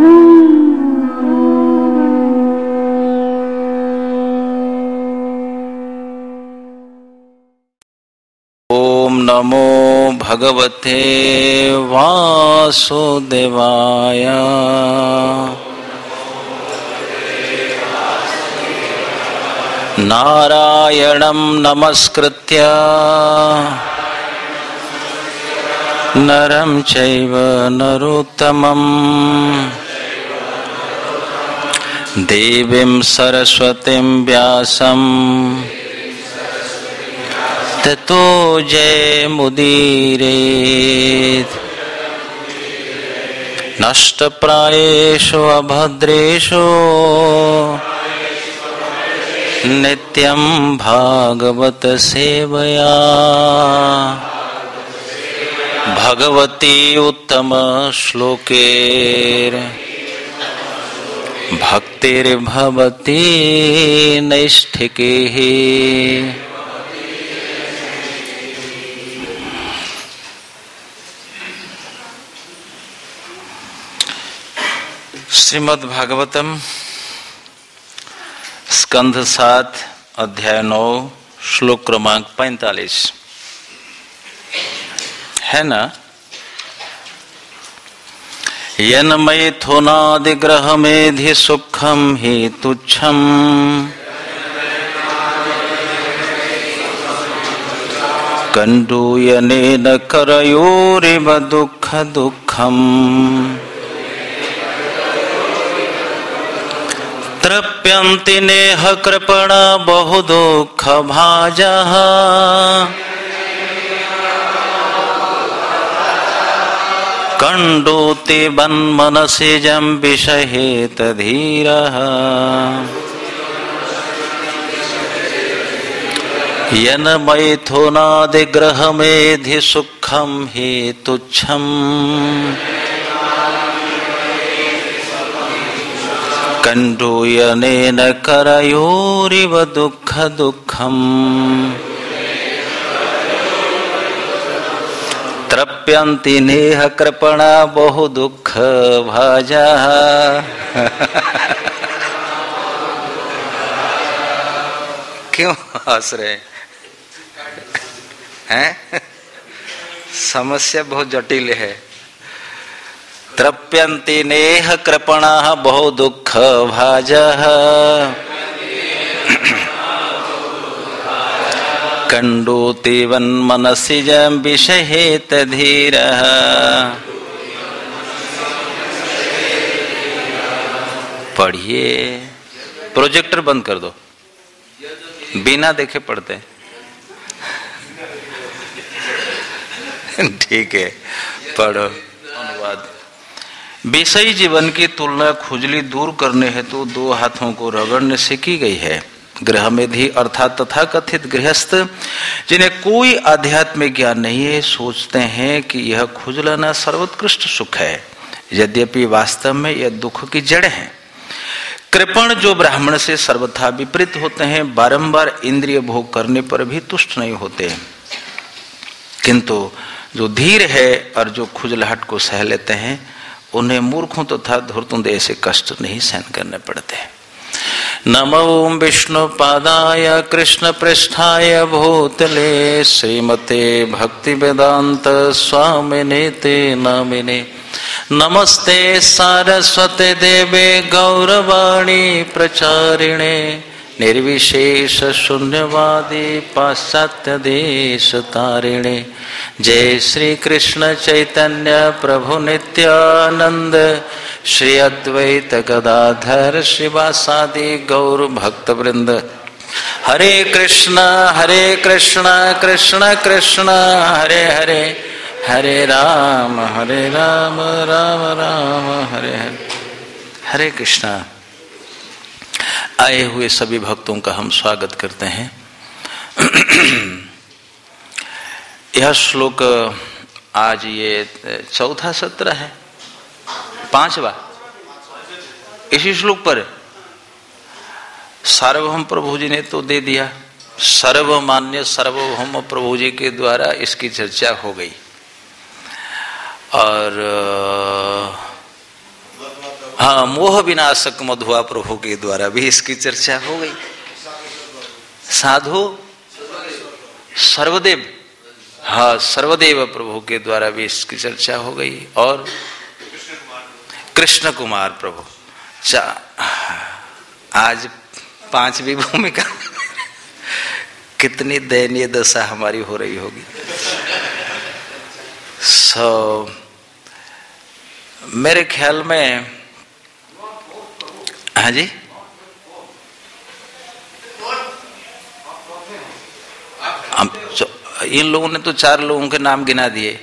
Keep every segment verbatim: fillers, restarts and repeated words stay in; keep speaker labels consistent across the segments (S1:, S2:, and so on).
S1: नमो भगवते वासुदेवाय। नारायणं नमस्कृत्य नरं चैव नरोत्तमं देवीं सरस्वतीं व्यासं ततो जयमुदीरयेत्। नष्टप्रायेषु अभद्रेषु नित्यं भागवत सेवया भगवती उत्तम श्लोकेर भक्तिर्भवति नैष्ठिकीः। श्रीमद् भागवतम स्कंध सात अध्याय नौ श्लोक क्रमांक पैंतालीस है ना। यन मैथुनादिग्रह मेधि सुखम हि तुच्छम कंडूयनेन करयोरिव दुःख दुःखम तृप्यन्ति नेह कृपणा बहु दुःख भाजः कंडूति वन्मनसिजं विषहेत धीरः। यन मैथुनादिग्रह मेधि सुखम हि तुच्छम कंडूयनेन करयोरिव दुःख दुःखम तृप्यन्ति नेह कृपणा बहु दुःख भाजः। क्यों हंस रहे हैं? समस्या बहुत जटिल है। तृप्यन्ति नेह कृपणाः बहु दुःख भाजः कंडूति वन्मनसिजं विषहेत धीरः। पढ़िए, प्रोजेक्टर बंद कर दो, बिना देखे पढ़ते। ठीक है, पढ़ो। अनुवाद। विषयी जीवन की तुलना खुजली दूर करने हेतु तो दो हाथों को रगड़ने से की गई है। गृह मेधि अर्थात तथा कथित गृहस्थ जिन्हें कोई आध्यात्मिक ज्ञान नहीं है, सोचते हैं कि यह खुजलाना सर्वोत्कृष्ट सुख है, यद्यपि वास्तव में यह दुख की जड़ है। कृपण जो ब्राह्मण से सर्वथा विपरीत होते हैं, बारंबार इंद्रिय भोग करने पर भी तुष्ट नहीं होते, किंतु जो धीर है और जो खुजलाहट को सह लेते हैं, उन्हें मूर्खों तथा धूर्तों जैसे कष्ट नहीं सहन करने पड़ते। नमो विष्णु पादाय कृष्ण पृष्ठाय भूतले श्रीमते भक्ति वेदांत स्वामिने ते नामिने। नमस्ते सारस्वते देवे गौरवाणी प्रचारिणे निर्विशेष शून्यवादी पाश्चात्य देश तारिणे। जय श्री कृष्ण चैतन्य प्रभु नित्यानंद श्री अद्वैत गदाधर शिवासादि गौर भक्त वृंद। हरे कृष्ण हरे कृष्ण कृष्ण कृष्ण हरे हरे हरे राम हरे राम राम राम हरे हरे। हरे कृष्णा। आए हुए सभी भक्तों का हम स्वागत करते हैं। यह श्लोक आज ये चौथा सत्र है, पांचवा। इसी श्लोक पर सार्वभौम प्रभु जी ने तो दे दिया, सर्वमान्य सार्वभौम प्रभु जी के द्वारा इसकी चर्चा हो गई। और हाँ, मोह विनाशक मधुआ प्रभु के द्वारा भी इसकी चर्चा हो गई। साधु सर्वदेव, हाँ सर्वदेव प्रभु के द्वारा भी इसकी चर्चा हो गई। और कृष्ण कुमार प्रभु, आज पांचवी भूमिका। कितनी दयनीय दशा हमारी हो रही होगी। सो so, मेरे ख्याल में, हाँ जी, हम इन लोगों ने तो चार लोगों के नाम गिना दिए।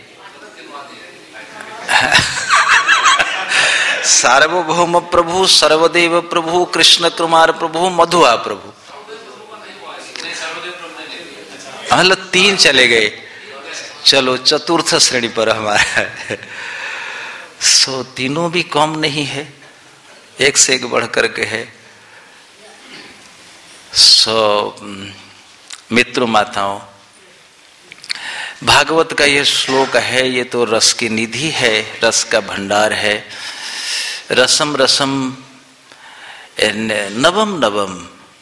S1: सार्वभौम प्रभु, सर्वदेव प्रभु, कृष्ण कुमार प्रभु, मधुआ प्रभु। मतलब तीन चले गए। चलो चतुर्थ श्रेणी पर हमारा। सो तीनों भी कम नहीं है, एक से एक बढ़ करके है। सो मित्र माताओं, भागवत का यह श्लोक है, ये तो रस की निधि है, रस का भंडार है। रसम रसम नवम नवम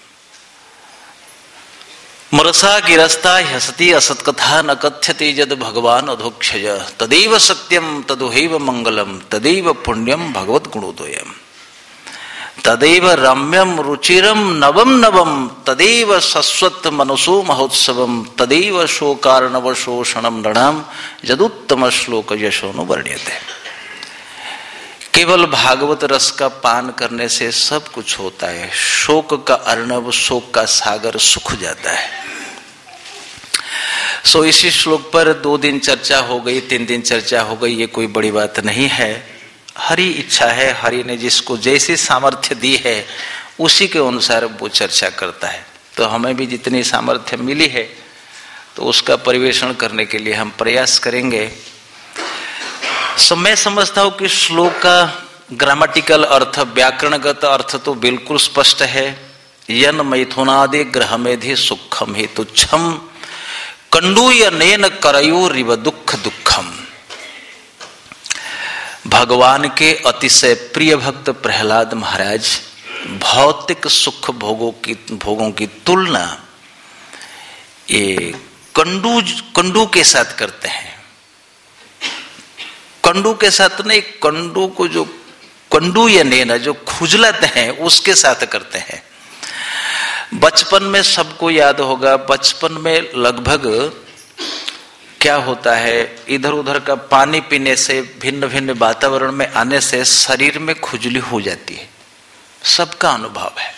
S1: मरसा गिरस्ता हसती असत कथा न कथ्यते जद भगवान अधोक्षज तदैव सत्यम तदुहैव मंगलम तदैव पुण्यम भगवत गुणोदयम तदैव रम्यम रुचिरम नवम नवम तदैव सस्वत मनसो महोत्सवम तदैव शोकार्णव शोषणम नृणाम यदुत्तम श्लोक यशोनु वर्ण्यते। केवल भागवत रस का पान करने से सब कुछ होता है। शोक का अर्णव, शोक का सागर सूख जाता है। सो इसी श्लोक पर दो दिन चर्चा हो गई, तीन दिन चर्चा हो गई, ये कोई बड़ी बात नहीं है। हरि इच्छा है, हरि ने जिसको जैसी सामर्थ्य दी है उसी के अनुसार वो चर्चा करता है। तो हमें भी जितनी सामर्थ्य मिली है तो उसका परिवेषण करने के लिए हम प्रयास करेंगे। सो मैं समझता हूं कि श्लोक का ग्रामेटिकल अर्थ, व्याकरणगत अर्थ तो बिल्कुल स्पष्ट है। यन मैथुनादि ग्रह मेधि सुखम ही तुच्छम कंडूयनेन करयोरिव दुख दुखम। भगवान के अतिशय प्रिय भक्त प्रहलाद महाराज भौतिक सुख भोगों की भोगों की तुलना ये कंडू कंडू के साथ करते हैं। कंडू के साथ नहीं, कंडू को जो कंडू या नेना जो खुजलाते हैं उसके साथ करते हैं। बचपन में सबको याद होगा, बचपन में लगभग क्या होता है, इधर उधर का पानी पीने से, भिन्न भिन्न वातावरण में आने से शरीर में खुजली हो जाती है। सबका अनुभव है।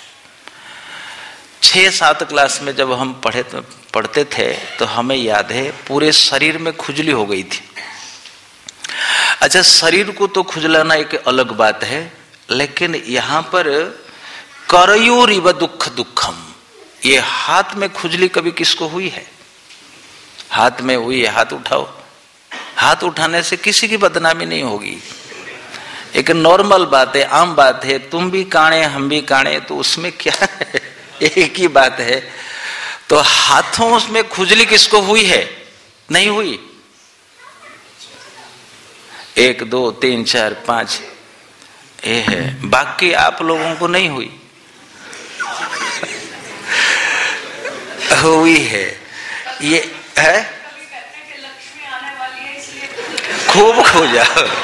S1: छह सात क्लास में जब हम पढ़े पढ़ते थे तो हमें याद है पूरे शरीर में खुजली हो गई थी। अच्छा, शरीर को तो खुजलाना एक अलग बात है, लेकिन यहां पर करयोरिव दुख दुखम, ये हाथ में खुजली कभी किसको हुई है? हाथ में हुई है, हाथ उठाओ। हाथ उठाने से किसी की बदनामी नहीं होगी, एक नॉर्मल बात है, आम बात है। तुम भी काणे हम भी काणे, तो उसमें क्या है, एक ही बात है। तो हाथों में खुजली किसको हुई है? नहीं हुई। एक दो तीन चार पांच ये है, बाकी आप लोगों को नहीं हुई। हुई है, ये है। खूब खोजा।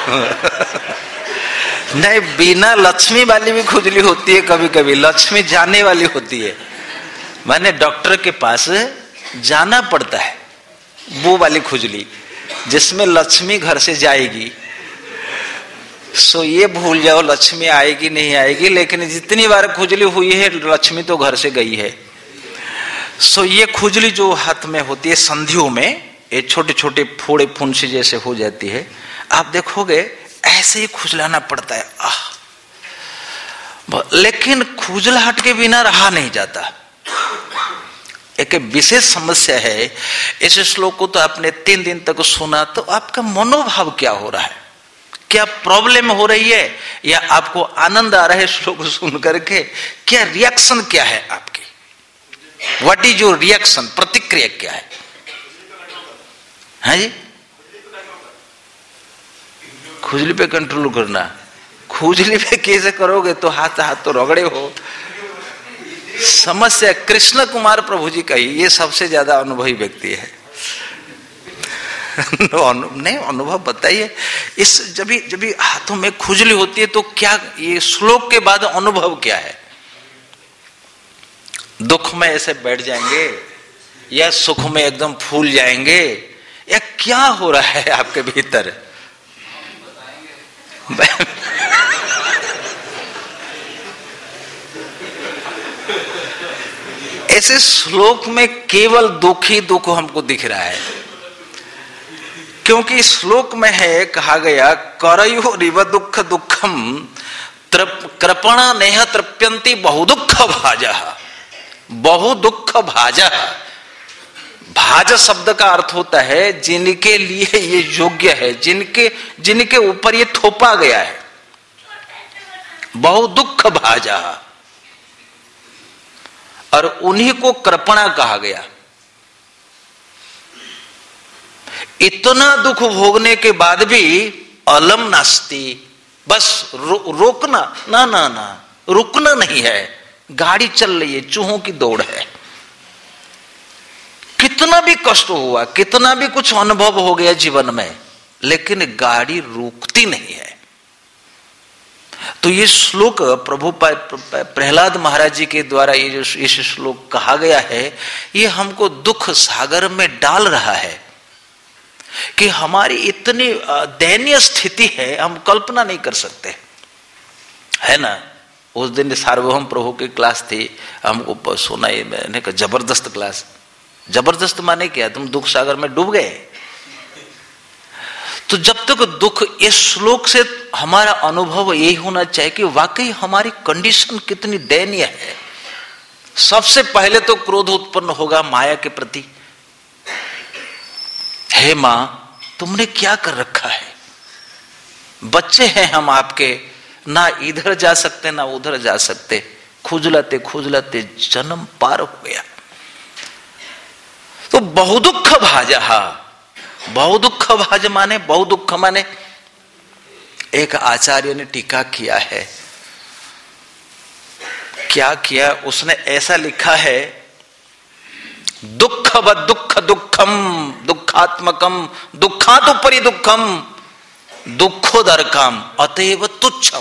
S1: नहीं, बिना लक्ष्मी वाली भी खुजली होती है कभी कभी, लक्ष्मी जाने वाली होती है। मैंने डॉक्टर के पास जाना पड़ता है, वो वाली खुजली जिसमें लक्ष्मी घर से जाएगी। सो ये भूल जाओ लक्ष्मी आएगी नहीं आएगी, लेकिन जितनी बार खुजली हुई है लक्ष्मी तो घर से गई है। सो ये खुजली जो हाथ में होती है संधियों में, ये छोटे छोटे फोड़े फुंसी जैसे हो जाती है, आप देखोगे ऐसे ही खुजलाना पड़ता है। आह, लेकिन खुजलाहट के बिना रहा नहीं जाता। एक विशेष समस्या है। इस श्लोक को तो आपने तीन दिन तक सुना, तो आपका मनोभाव क्या हो रहा है? क्या प्रॉब्लम हो रही है या आपको आनंद आ रहा है श्लोक सुन करके? क्या रिएक्शन क्या है आपकी? What is your reaction? प्रतिक्रिया क्या है? हाँ जी, खुजली पे कंट्रोल करना। खुजली पे कैसे करोगे, तो हाथ हाथ तो रगड़े हो। समस्या कृष्ण कुमार प्रभु जी का ही ये सबसे ज्यादा अनुभवी व्यक्ति है। नहीं अनुभव बताइए, इस जब भी जब भी हाथों में खुजली होती है तो क्या, ये श्लोक के बाद अनुभव क्या है? दुख में ऐसे बैठ जाएंगे या सुख में एकदम फूल जाएंगे, या क्या हो रहा है आपके भीतर? ऐसे श्लोक में केवल दुख ही दुख हमको दिख रहा है, क्योंकि श्लोक में है, कहा गया करयो रिव दुख दुखम कृपणा नेह तृप्यंती बहु दुख भाजा। बहु दुख भाजा, भाज शब्द का अर्थ होता है जिनके लिए ये योग्य है, जिनके जिनके ऊपर ये थोपा गया है। बहु दुख भाजा, और उन्हीं को कृपणा कहा गया। इतना दुख भोगने के बाद भी अलम नास्ति, बस रो, रोकना ना ना ना रुकना नहीं है, गाड़ी चल रही है, चूहों की दौड़ है। कितना भी कष्ट हुआ, कितना भी कुछ अनुभव हो गया जीवन में, लेकिन गाड़ी रुकती नहीं है। तो ये श्लोक प्रभु प्रहलाद महाराज जी के द्वारा ये जो इस श्लोक कहा गया है, ये हमको दुख सागर में डाल रहा है कि हमारी इतनी दयनीय स्थिति है, हम कल्पना नहीं कर सकते, है ना। उस दिन सार्वभौम प्रभु की क्लास थी, हमको सुना, ये मैंने कहा जबरदस्त क्लास। जबरदस्त माने क्या, तुम दुख सागर में डूब गए। तो जब तक दुख, इस श्लोक से हमारा अनुभव यही होना चाहिए कि वाकई हमारी कंडीशन कितनी दयनीय है। सबसे पहले तो क्रोध उत्पन्न होगा माया के प्रति। हे मां, तुमने क्या कर रखा है? बच्चे हैं हम आपके, ना इधर जा सकते ना उधर जा सकते, खुजलाते खुजलाते जन्म पार हो गया। तो बहु दुख भाजा, बहु दुख भाज माने, बहु दुख माने, एक आचार्य ने टीका किया है, क्या किया उसने, ऐसा लिखा है, दुख व दुख दुखम दुखात्मकम दुखात उपरि दुखम दुखोदरकम अतएव तुच्छम।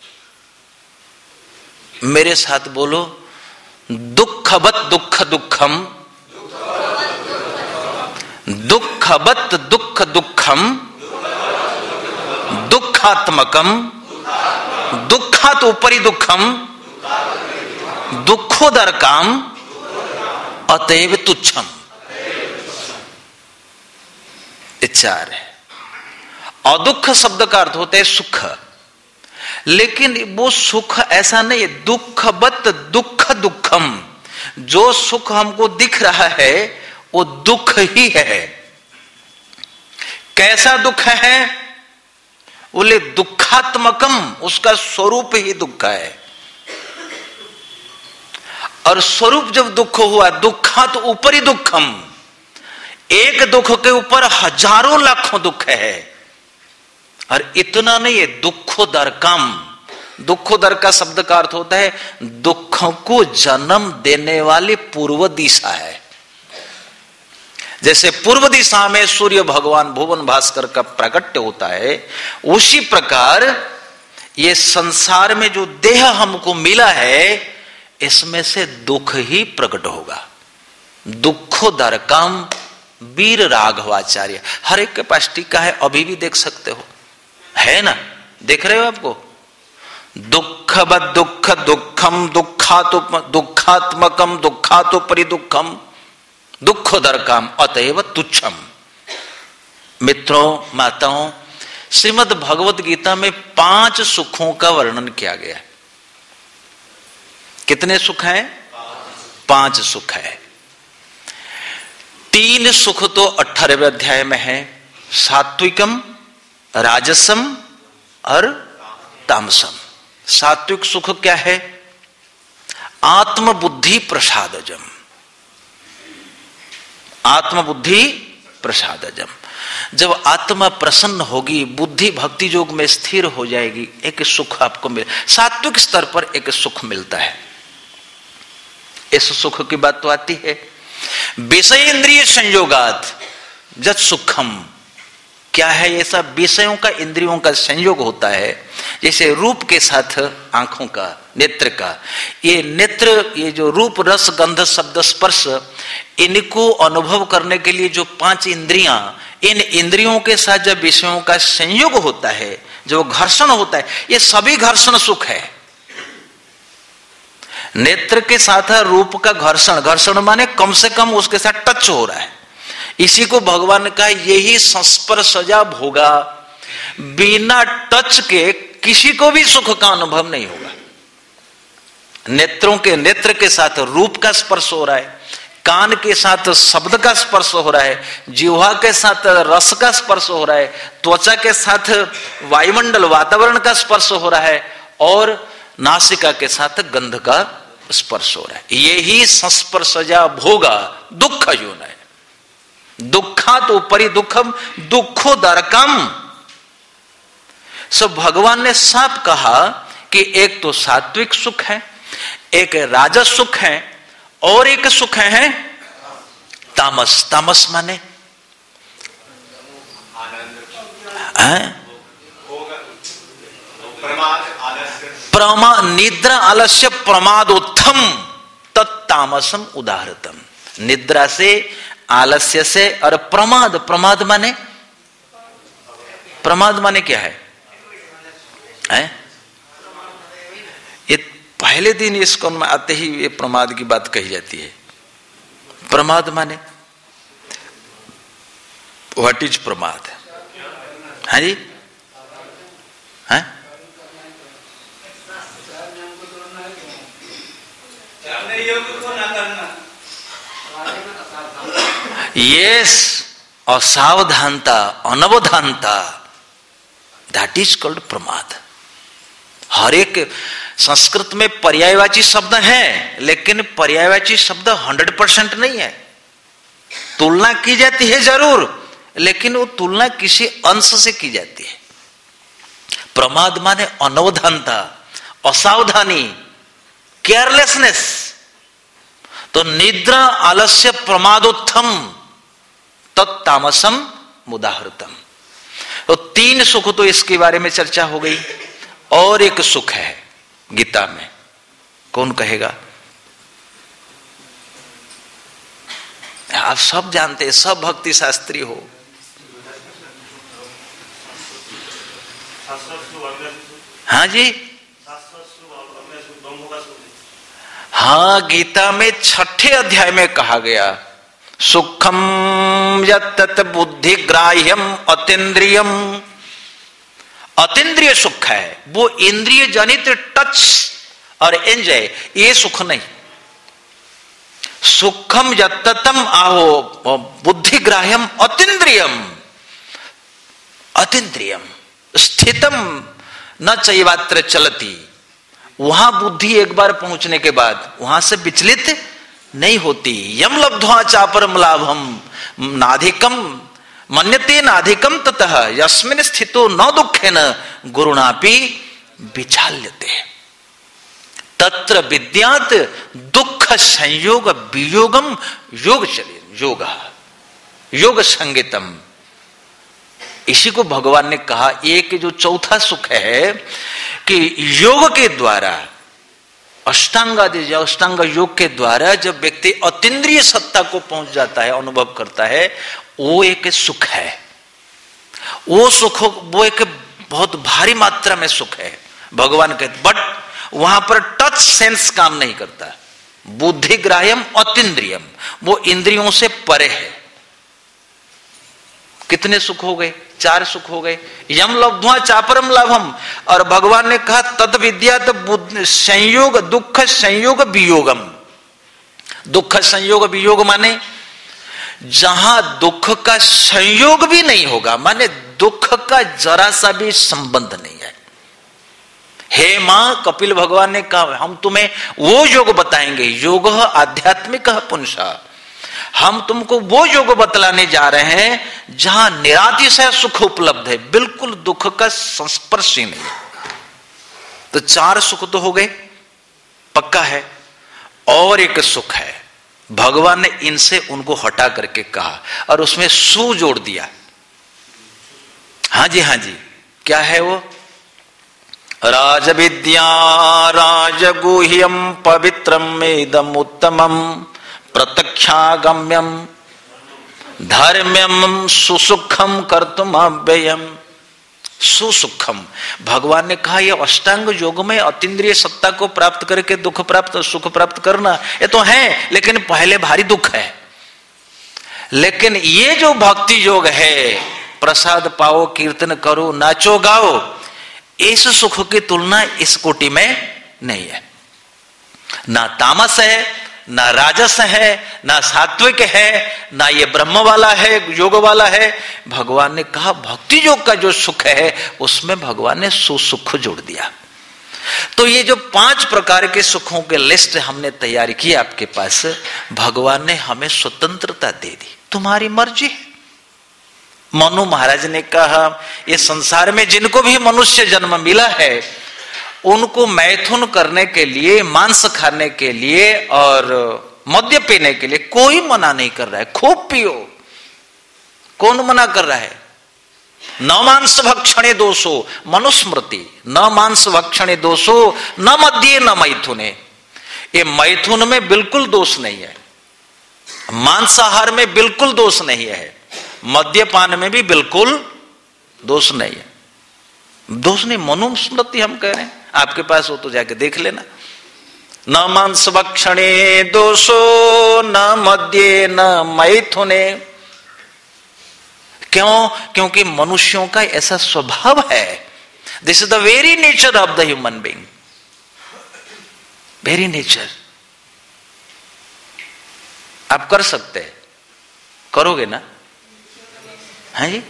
S1: मेरे साथ बोलो, दुखवत दुख दुखम दुखवत दुख दुखम दुखात्मकम दुखात उपरि दुखम दुखोदरकम अतएव तुच्छम। चार है। अदुख शब्द का अर्थ होता है सुख, लेकिन वो सुख ऐसा नहीं है, दुखवत दुख दुखम। जो सुख हमको दिख रहा है वो दुख ही है। कैसा दुख है? बोले दुखात्मकम, उसका स्वरूप ही दुख है। और स्वरूप जब दुख हुआ, दुखात उपरि दुखम, एक दुख के ऊपर हजारों लाखों दुख है। और इतना नहीं है, दुखोदरकम, दुखोदर का शब्द का अर्थ होता है दुख को जन्म देने वाली पूर्व दिशा है। जैसे पूर्व दिशा में सूर्य भगवान भुवन भास्कर का प्रकट होता है, उसी प्रकार ये संसार में जो देह हमको मिला है, इसमें से दुख ही प्रकट होगा। दुखोदरकम वीर राघवाचार्य, हर एक के पास टीका है, अभी भी देख सकते हो, है ना, देख रहे हो आपको। दुख दुख दुखम दुखात दुखात्मकम दुखातोपरि दुखम दुखोदरकम अतएव तुच्छम। मित्रों, माताओं, श्रीमद् भगवत गीता में पांच सुखों का वर्णन किया गया है। कितने सुख हैं? पांच सुख है। तीन सुख तो अठारहवें अध्याय में है, सात्विकम, राजसम और तामसम। सात्विक सुख क्या है? आत्मबुद्धि प्रसादजम, आत्मबुद्धि प्रसादजम। जब आत्मा प्रसन्न होगी, बुद्धि भक्ति योग में स्थिर हो जाएगी, एक सुख आपको मिले, सात्विक स्तर पर एक सुख मिलता है। इस सुख की बात तो आती है। विषय इंद्रिय संयोगात जत सुखम, क्या है ये सब? विषयों का इंद्रियों का संयोग होता है। जैसे रूप के साथ आंखों का, नेत्र का, ये नेत्र, ये जो रूप रस गंध शब्द स्पर्श, इनको अनुभव करने के लिए जो पांच इंद्रियां, इन इंद्रियों के साथ जब विषयों का संयोग होता है, जो घर्षण होता है, ये सभी घर्षण सुख है। नेत्र के साथ रूप का घर्षण, घर्षण माने कम से कम उसके साथ टच हो रहा है, इसी को भगवान का यही संस्पर्शजा भोगा। बिना टच के किसी को भी सुख का अनुभव नहीं होगा। नेत्रों के, नेत्र के साथ रूप का स्पर्श हो रहा है, कान के साथ शब्द का स्पर्श हो रहा है, जिह्वा के साथ रस का स्पर्श हो रहा है, त्वचा के साथ वायुमंडल वातावरण का स्पर्श हो रहा है, और नासिका के साथ गंध का स्पर्श हो रहा है। यही संस्पर्शजा भोगा दुख योन है। दुखात उपरि दुखम दुखो दरकम। सब भगवान ने साफ कहा कि एक तो सात्विक सुख है, एक राजस सुख है, और एक सुख है तामस। तामस माने प्रमा निद्रा आलस्य प्रमादोत्थम तत्तामसम उदाहृतम। निद्रा से, आलस्य से, और प्रमाद, प्रमाद माने, प्रमाद माने क्या है, है? ये पहले दिन इसको में आते ही ये प्रमाद की बात कही जाती है। प्रमाद माने व्हाट इज प्रमाद? हाँ जी, हैं? यस, असावधानता, अनवधानता, दैट इज कॉल्ड प्रमाद। हर एक संस्कृत में पर्यायवाची शब्द है, लेकिन पर्यायवाची शब्द हंड्रेड परसेंट नहीं है। तुलना की जाती है जरूर, लेकिन वो तुलना किसी अंश से की जाती है। प्रमाद माने अनवधानता, असावधानी, केयरलेसनेस। तो निद्रा आलस्य प्रमादोत्थम तत्तामसम मुदाहृतम। तो तीन सुख तो इसके बारे में चर्चा हो गई, और एक सुख है गीता में, कौन कहेगा? आप सब जानते हैं, सब भक्ति शास्त्री हो। हाँ जी, हाँ, गीता में छठे अध्याय में कहा गया, सुखम यत्तत् बुद्धि ग्राह्यम अतीन्द्रियम। अतीन्द्रिय सुख है वो इंद्रिय जनित टच और एंजॉय, ये सुख नहीं। सुखम यत्ततम आहो बुद्धि ग्राह्यम अतीन्द्रियम। अतीन्द्रियम स्थितम न चैवात्र चलती। वहां बुद्धि एक बार पहुंचने के बाद वहां से विचलित नहीं होती। यम लब्ध्वा चापरम लाभम नाधिकम मन्यते नाधिकम ततः यस्मिन् स्थितो न दुखेन गुरुणापि विचाल्यते। तत्र विद्यात् दुख संयोग वियोगम योग चले योग योग संगीतम। इसी को भगवान ने कहा, एक जो चौथा सुख है कि योग के द्वारा, अष्टांग आदि अष्टांग योग के द्वारा जब व्यक्ति अतीन्द्रिय सत्ता को पहुंच जाता है, अनुभव करता है, वो एक सुख है। वो सुख वो एक बहुत भारी मात्रा में सुख है भगवान के। बट वहां पर टच सेंस काम नहीं करता। बुद्धि ग्राह्यम अतीन्द्रियम, वो इंद्रियों से परे है। कितने सुख हो गए? चार सुख हो गए। यम लब्ध्वा चापरम लाभम, और भगवान ने कहा तद विद्यात् संयोग दुख संयोग वियोगम। दुख संयोग वियोग माने जहां दुख का संयोग भी नहीं होगा, माने दुख का जरा सा भी संबंध नहीं है। हे मां, कपिल भगवान ने कहा हम तुम्हें वो योग बताएंगे, योग आध्यात्मिक पुंसा। हम तुमको वो योग बतलाने जा रहे हैं जहां निरातिशय सुख उपलब्ध है, बिल्कुल दुख का संस्पर्श ही नहीं। तो चार सुख तो हो गए, पक्का है। और एक सुख है, भगवान ने इनसे उनको हटा करके कहा और उसमें सु जोड़ दिया। हाँ जी, हाँ जी, क्या है वो? राज विद्या राजगुह्यम पवित्रम इदम उत्तमम प्रत्यक्षागम्यम धर्म्यम सुसुखम कर्तुम अव्ययम। सुसुखम, भगवान ने कहा यह अष्टांग योग में अतीन्द्रिय सत्ता को प्राप्त करके दुख प्राप्त सुख प्राप्त करना, ये तो है, लेकिन पहले भारी दुख है। लेकिन ये जो भक्ति योग है, प्रसाद पाओ, कीर्तन करो, नाचो गाओ, इस सुख की तुलना इस कोटि में नहीं है। ना तामस है, ना राजस है, ना सात्विक है, ना ये ब्रह्म वाला है, योग वाला है। भगवान ने कहा भक्ति योग का जो सुख है उसमें भगवान ने सुसुख जोड़ दिया। तो ये जो पांच प्रकार के सुखों के लिस्ट हमने तैयार की आपके पास, भगवान ने हमें स्वतंत्रता दे दी, तुम्हारी मर्जी है। मनु महाराज ने कहा ये संसार में जिनको भी मनुष्य जन्म मिला है उनको मैथुन करने के लिए, मांस खाने के लिए और मद्य पीने के लिए कोई मना नहीं कर रहा है। खूब पियो, कौन मना कर रहा है? न मांस भक्षणे दोषो, मनुस्मृति, न मांस भक्षणे दोषो न मद्ये न मैथुने। ये मैथुन में बिल्कुल दोष नहीं है, मांसाहार में बिल्कुल दोष नहीं है, मद्यपान में भी बिल्कुल दोष नहीं है। दोष नहीं, मनुस्मृति हम कह रहे हैं, आपके पास हो तो जाके देख लेना। न मांस भक्षणे दोषो न मद्ये न मैथुने। क्यों? क्योंकि मनुष्यों का ऐसा स्वभाव है। This is the very nature of the human being, very nature. आप कर सकते हैं, करोगे ना? हाँ जी।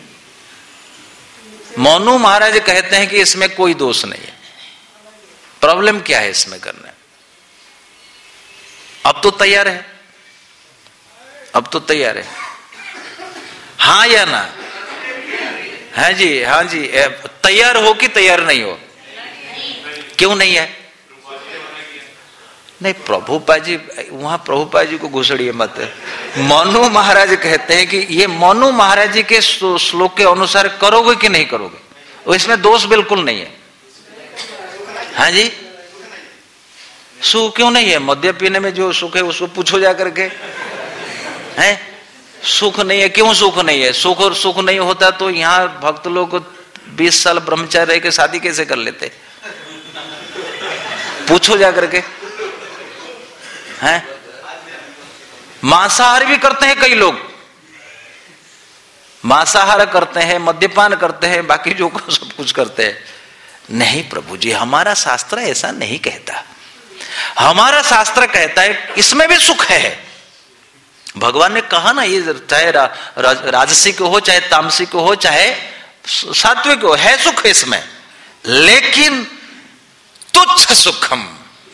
S1: मनु महाराज कहते हैं कि इसमें कोई दोष नहीं है। प्रॉब्लम क्या है इसमें करने? अब तो तैयार है, अब तो तैयार है, हाँ या ना? है जी, हाँ जी। तैयार हो कि तैयार नहीं हो? क्यों नहीं है? नहीं, प्रभुपा जी, वहां प्रभुपा जी को घुसड़िए मत। मनु महाराज कहते हैं कि ये मनु महाराज जी के श्लोक के अनुसार करोगे कि नहीं करोगे, इसमें दोष बिल्कुल नहीं है। हाँ जी, सुख क्यों नहीं है? मद्य पीने में जो सुख है उसको पूछो जा करके। है सुख नहीं है, क्यों सुख नहीं है? सुख और सुख नहीं होता तो यहाँ भक्त लोग बीस साल ब्रह्मचारी रह के शादी कैसे कर लेते? पूछो जा करके। हैं? मांसाहार भी करते हैं कई लोग, मांसाहार करते हैं, मद्यपान करते हैं, बाकी जो सब कुछ करते हैं। नहीं प्रभु जी, हमारा शास्त्र ऐसा नहीं कहता। हमारा शास्त्र कहता है इसमें भी सुख है। भगवान ने कहा ना, ये चाहे रा, रा, राजसिक हो, चाहे तामसिक हो, चाहे सात्विक हो, है सुख इसमें, लेकिन तुच्छ सुखम।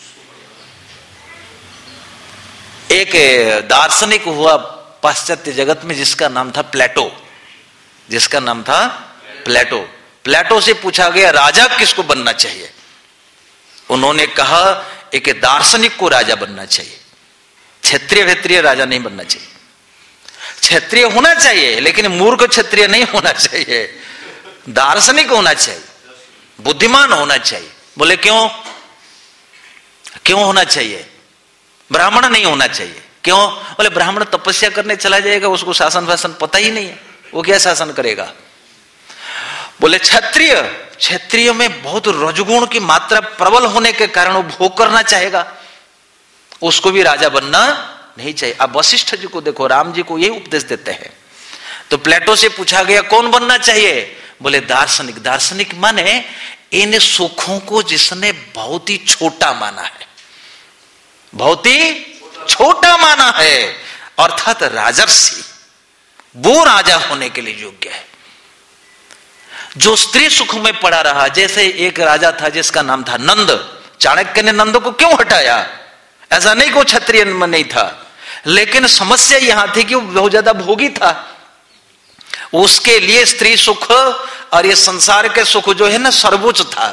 S1: एक दार्शनिक हुआ पाश्चात्य जगत में जिसका नाम था प्लेटो, जिसका नाम था प्लेटो। प्लेटो से पूछा गया राजा किसको बनना चाहिए? उन्होंने कहा एक दार्शनिक को राजा बनना चाहिए, क्षत्रिय वेत्रिय राजा नहीं बनना चाहिए। क्षत्रिय होना चाहिए लेकिन मूर्ख क्षत्रिय नहीं होना चाहिए, दार्शनिक होना चाहिए, बुद्धिमान होना चाहिए। बोले क्यों? क्यों होना चाहिए? ब्राह्मण नहीं होना चाहिए। क्यों? बोले ब्राह्मण तपस्या करने चला जाएगा, उसको शासन वासन पता ही नहीं है, वो क्या शासन करेगा। बोले क्षत्रिय, क्षत्रिय में बहुत रजगुण की मात्रा प्रबल होने के कारण वो भोग करना चाहेगा, उसको भी राजा बनना नहीं चाहिए। अब वशिष्ठ जी को देखो, राम जी को यही उपदेश देते हैं। तो प्लेटो से पूछा गया कौन बनना चाहिए? बोले दार्शनिक। दार्शनिक माने इन सुखों को जिसने बहुत ही छोटा माना है, बहुत ही छोटा माना है, अर्थात राजर्षि, वो राजा होने के लिए योग्य है। जो स्त्री सुख में पड़ा रहा, जैसे एक राजा था जिसका नाम था नंद, चाणक्य ने नंद को क्यों हटाया? ऐसा नहीं को क्षत्रिय में नहीं था, लेकिन समस्या यहां थी कि वो बहुत ज्यादा भोगी था। उसके लिए स्त्री सुख और ये संसार के सुख जो है ना सर्वोच्च था।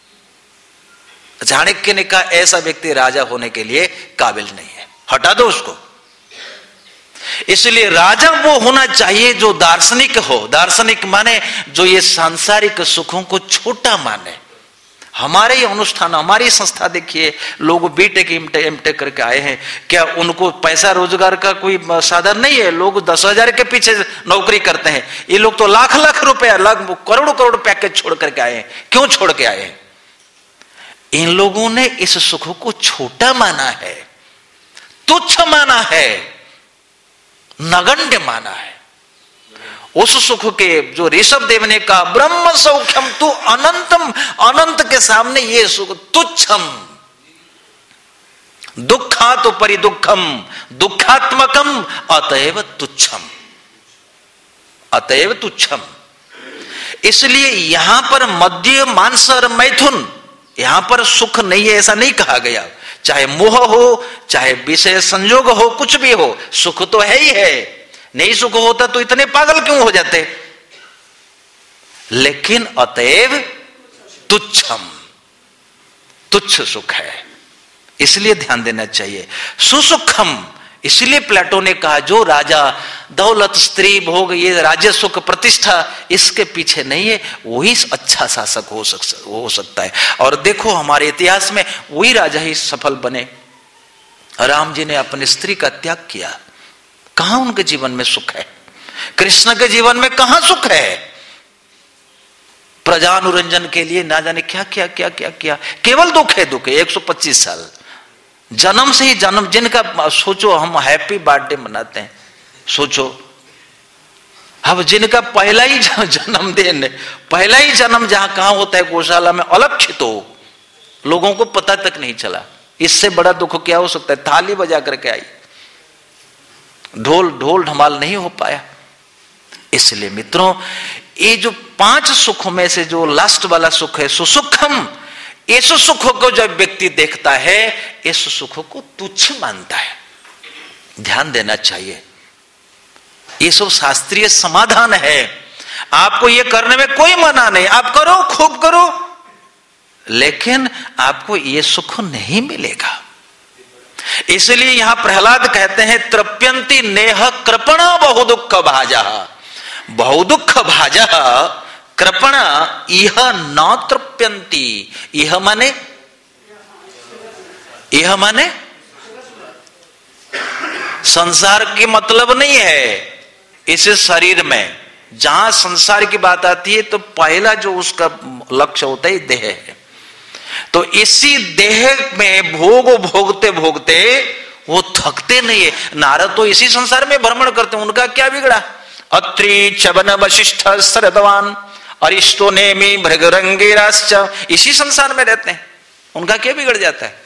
S1: चाणक्य ने कहा ऐसा व्यक्ति राजा होने के लिए काबिल नहीं है, हटा दो उसको। इसलिए राजा वो होना चाहिए जो दार्शनिक हो। दार्शनिक माने जो ये सांसारिक सुखों को छोटा माने। हमारे ये अनुष्ठान, हमारी संस्था देखिए, लोग बीटेक एमटेक करके आए हैं, क्या उनको पैसा रोजगार का कोई साधन नहीं है? लोग दस हजार के पीछे नौकरी करते हैं, ये लोग तो लाख लाख रुपया, लाख करोड़ करोड़ पैकेज छोड़ करके आए हैं। क्यों छोड़ के आए हैं? इन लोगों ने इस सुख को छोटा माना है, तुच्छ माना है, नगण्य माना है। उस सुख के जो ऋषभ देव ने कहा ब्रह्म सौख्यम तू अनंतम, अनंत के सामने ये सुख तुच्छम, दुखा तो परि दुखम, दुखात्मकम, अतएव तुच्छम, अतएव तुच्छम। इसलिए यहां पर मध्य मांस और मैथुन, यहां पर सुख नहीं है ऐसा नहीं कहा गया। चाहे मोह हो, चाहे विषय संयोग हो, कुछ भी हो, सुख तो है ही है। नहीं सुख होता तो इतने पागल क्यों हो जाते? लेकिन अतएव तुच्छम, तुच्छ सुख है, इसलिए ध्यान देना चाहिए। सुसुखम, इसलिए प्लेटो ने कहा जो राजा दौलत, स्त्री, भोग, ये राज्य सुख, प्रतिष्ठा, इसके पीछे नहीं है, वही अच्छा शासक हो सक हो सकता है। और देखो हमारे इतिहास में वही राजा ही सफल बने। राम जी ने अपनी स्त्री का त्याग किया, कहां उनके जीवन में सुख है? कृष्ण के जीवन में कहां सुख है? प्रजानुरंजन के लिए ना जाने क्या क्या क्या क्या क्या, केवल दुख है, दुख है। एक सौ पच्चीस साल जन्म से ही जन्म, जिनका सोचो हम हैप्पी बर्थडे मनाते हैं, सोचो अब जिनका पहला ही जन्मदिन, पहला ही जन्म जहां कहां होता है, गौशाला में, अलक्षित हो, लोगों को पता तक नहीं चला। इससे बड़ा दुख क्या हो सकता है? थाली बजा करके आई, ढोल ढोल ढमाल नहीं हो पाया। इसलिए मित्रों, ये जो पांच सुखों में से जो लास्ट वाला सुख है सुसुखम, इस सुख को जब व्यक्ति देखता है, इस सुख को तुच्छ मानता है। ध्यान देना चाहिए, ये सब शास्त्रीय समाधान है। आपको ये करने में कोई मना नहीं, आप करो, खूब करो, लेकिन आपको ये सुख नहीं मिलेगा। इसलिए यहां प्रहलाद कहते हैं तृप्यंती नेह कृपणा बहु दुख भाजा, बहु दुख भाजा कृपणा इह न तृप्यंती। यह माने, यह माने संसार की मतलब नहीं है। इस शरीर में जहां संसार की बात आती है तो पहला जो उसका लक्ष्य होता है देह है। तो इसी देह में भोग भोगते भोगते वो थकते नहीं है। नारद तो इसी संसार में भ्रमण करते हैं, उनका क्या बिगड़ा? अत्रि चवन वशिष्ठ शरदवान अरिष्टो नेमी भृगरंगेराश्च, इसी संसार में रहते हैं, उनका क्या बिगड़ जाता है?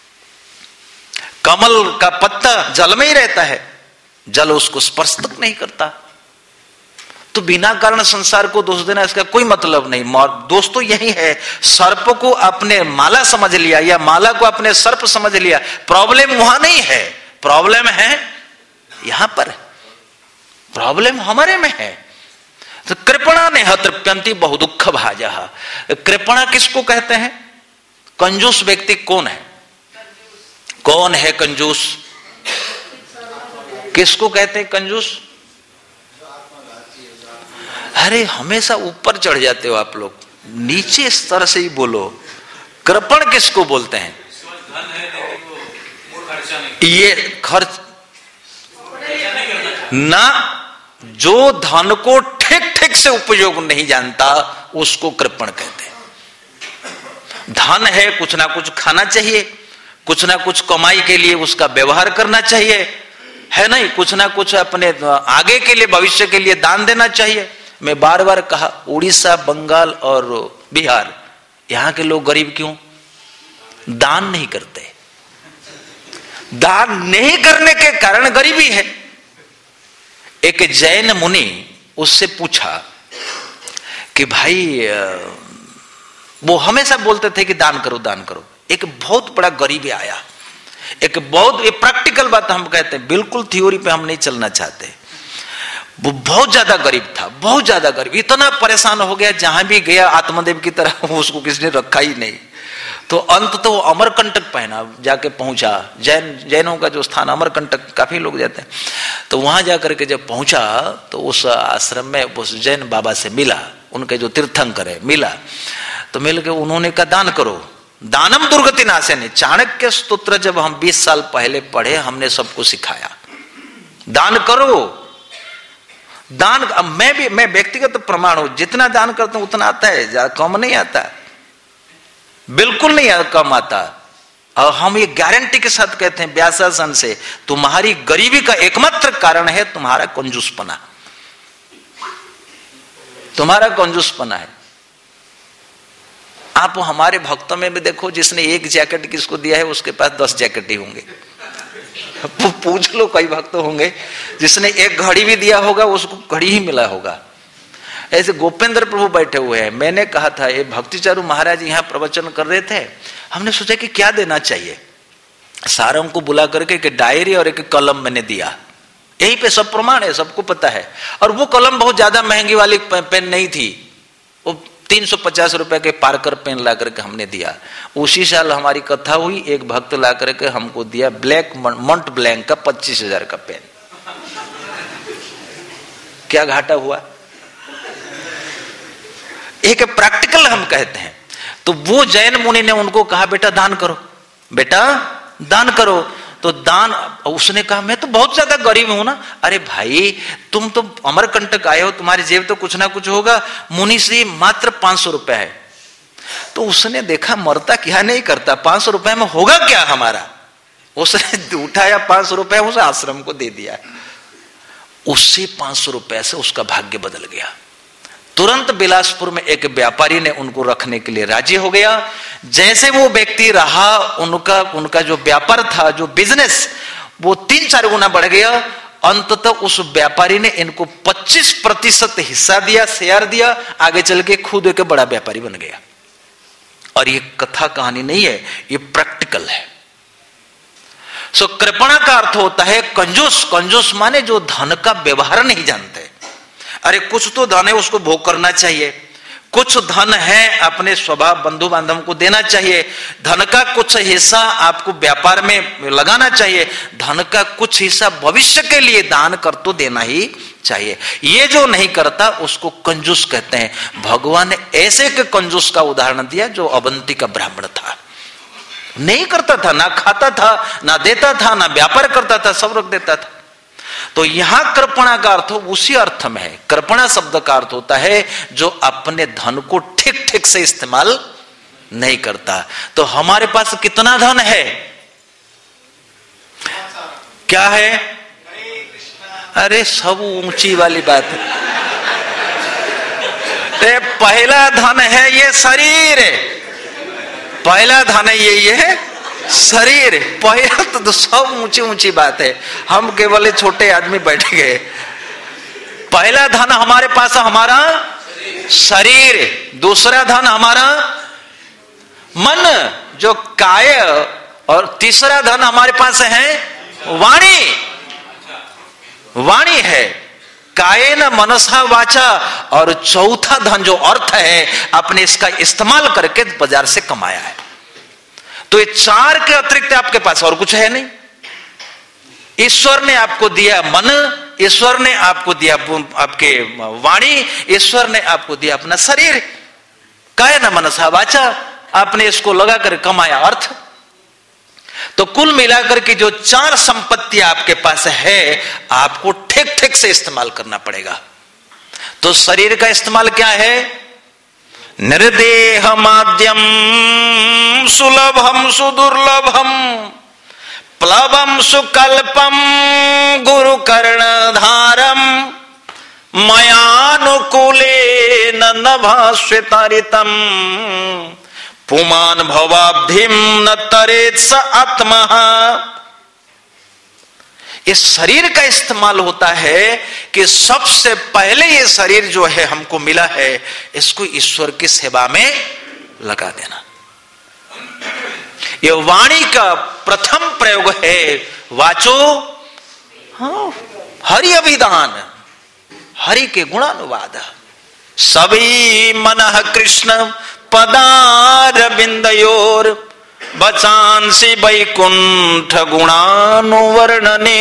S1: कमल का पत्ता जल में ही रहता है, जल उसको स्पर्श तक नहीं करता। तो बिना कारण संसार को दोष देना, इसका कोई मतलब नहीं। दोष तो यही है, सर्प को अपने माला समझ लिया या माला को अपने सर्प समझ लिया। प्रॉब्लम वहां नहीं है, प्रॉब्लम है यहां पर, प्रॉब्लम हमारे में है। तो कृपणा ने तृप्यंती बहु दुख भाजा। कृपणा किसको कहते हैं? कंजूस व्यक्ति कौन है? कौन है कंजूस? किसको कहते हैं कंजूस? अरे हमेशा ऊपर चढ़ जाते हो आप लोग, नीचे स्तर से ही बोलो। कृपण किसको बोलते हैं? ये खर्च ना, जो धन को ठीक ठीक से उपयोग नहीं जानता उसको कृपण कहते हैं। धन है, कुछ ना कुछ खाना चाहिए, कुछ ना कुछ कमाई के लिए उसका व्यवहार करना चाहिए, है नहीं? कुछ ना कुछ अपने आगे के लिए, भविष्य के लिए दान देना चाहिए। मैं बार बार कहा, उड़ीसा, बंगाल और बिहार, यहां के लोग गरीब क्यों? दान नहीं करते। दान नहीं करने के कारण गरीबी है। एक जैन मुनि, उससे पूछा कि भाई, वो हमेशा बोलते थे कि दान करो दान करो। एक बहुत बड़ा गरीब आया, एक बहुत ये प्रैक्टिकल बात हम कहते हैं, बिल्कुल थ्योरी पे हम नहीं चलना चाहते। वो बहुत ज्यादा गरीब था, बहुत ज्यादा गरीब, इतना परेशान हो गया, जहां भी गया आत्मदेव की तरह उसको किसी ने रखा ही नहीं। तो अंत तो वो अमरकंटक पहना जाके पहुंचा, जैन जैनों का जो स्थान अमरकंटक, काफी लोग जाते हैं। तो वहां जाकर के जब पहुंचा तो उस आश्रम में उस जैन बाबा से मिला, उनके जो तीर्थंकर है मिला। तो मिल के उन्होंने कहा दान करो, दानम दुर्गति नाशने। चाणक्य स्तोत्र जब हम बीस साल पहले पढ़े, हमने सबको सिखाया दान करो, दान। अब मैं भी, मैं व्यक्तिगत प्रमाण हूं, जितना दान करता हूं उतना आता है, कम नहीं आता, बिल्कुल नहीं कम आता। और हम ये गारंटी के साथ कहते हैं व्यासासन से, तुम्हारी गरीबी का एकमात्र कारण है तुम्हारा कंजूसपना, तुम्हारा कंजूसपना है। आप हमारे भक्तों में भी देखो, जिसने एक जैकेट किसको दिया है उसके पास दस जैकेट ही होंगे। पूछ लो, कई भक्त होंगे जिसने एक घड़ी भी दिया होगा उसको घड़ी ही मिला होगा। ऐसे गोपेंद्र प्रभु बैठे हुए हैं। मैंने कहा था, ये भक्तिचारू महाराज यहाँ प्रवचन कर रहे थे, हमने सोचा कि क्या देना चाहिए। सारों को बुला करके एक डायरी और एक कलम मैंने दिया, यहीं पे सब प्रमाण है, सबको पता है। और वो कलम बहुत ज्यादा महंगी वाली पेन नहीं थी, वो तीन सौ पचास रुपए के पार्कर पेन ला करके हमने दिया। उसी साल हमारी कथा हुई, एक भक्त ला करके हमको दिया ब्लैक मंट ब्लैंक का पच्चीस हजार का पेन। क्या घाटा हुआ? एक प्रैक्टिकल हम कहते हैं। तो वो जैन मुनि ने उनको कहा बेटा दान करो, बेटा दान करो। तो दान, उसने कहा मैं तो बहुत ज्यादा गरीब हूं ना। अरे भाई तुम तो अमरकंटक आए हो, तुम्हारी जेब तो कुछ ना कुछ होगा। मुनि श्री मात्र पांच सौ रुपया है। तो उसने देखा मरता क्या नहीं करता, पांच सौ रुपए में होगा क्या हमारा। उसने उठाया पांच सौ रुपया, उस आश्रम को दे दिया। उससे पांच सौ रुपए से उसका भाग्य बदल गया। तुरंत बिलासपुर में एक व्यापारी ने उनको रखने के लिए राजी हो गया। जैसे वो व्यक्ति रहा, उनका उनका जो व्यापार था, जो बिजनेस, वो तीन चार गुना बढ़ गया। अंततः उस व्यापारी ने इनको पच्चीस प्रतिशत हिस्सा दिया, शेयर दिया। आगे चल के खुद एक बड़ा व्यापारी बन गया। और ये कथा कहानी नहीं है, ये प्रैक्टिकल है। सो कृपणा का अर्थ होता है कंजूस। कंजूस माने जो धन का व्यवहार नहीं जानते। अरे कुछ तो धन है उसको भोग करना चाहिए, कुछ धन है अपने स्वभाव बंधु बांधव को देना चाहिए, धन का कुछ हिस्सा आपको व्यापार में लगाना चाहिए, धन का कुछ हिस्सा भविष्य के लिए दान कर तो देना ही चाहिए। ये जो नहीं करता उसको कंजूस कहते हैं। भगवान ने ऐसे के कंजूस का उदाहरण दिया जो अवंती का ब्राह्मण था, नहीं करता था, ना खाता था, ना देता था, ना व्यापार करता था, सब रख देता था। तो यहां कृपणा का अर्थ उसी अर्थ में है। कृपणा शब्द का अर्थ होता है जो अपने धन को ठीक ठीक से इस्तेमाल नहीं करता। तो हमारे पास कितना धन है, क्या है? अरे सब ऊंची वाली बात है। पहला धन है ये शरीर, पहला धन है ये ये शरीर। पहला तो सब ऊंची ऊंची बात है, हम केवल छोटे आदमी बैठ गए। पहला धन हमारे पास हमारा शरीर, दूसरा धन हमारा मन जो काय, और तीसरा धन हमारे पास है वाणी। वाणी है कायेन मनसा वाचा, और चौथा धन जो अर्थ है आपने इसका इस्तेमाल करके बाजार से कमाया है। तो ये चार के अतिरिक्त आपके पास और कुछ है नहीं। ईश्वर ने आपको दिया मन, ईश्वर ने आपको दिया आपके वाणी, ईश्वर ने आपको दिया अपना शरीर। कायेन मनसा वाचा, आपने इसको लगा कर कमाया अर्थ। तो कुल मिलाकर के जो चार संपत्ति आपके पास है, आपको ठीक ठीक से इस्तेमाल करना पड़ेगा। तो शरीर का इस्तेमाल क्या है? निर्देह माध्यम सुलभम सुदुर्लभम प्लवम सुकल्पम गुरु कर्णधारम मयानुकूले न भास्वितारितम पुमान भवाब्धिम न तरेत स आत्मा। इस शरीर का इस्तेमाल होता है कि सबसे पहले ये शरीर जो है हमको मिला है, इसको ईश्वर की सेवा में लगा देना। ये वाणी का प्रथम प्रयोग है वाचो हाँ हरि अभिधान, हरि के गुणानुवाद। सभी मनः कृष्ण पदारविंदयोर बचांसी वैकुंठ गुणानुवर्णने,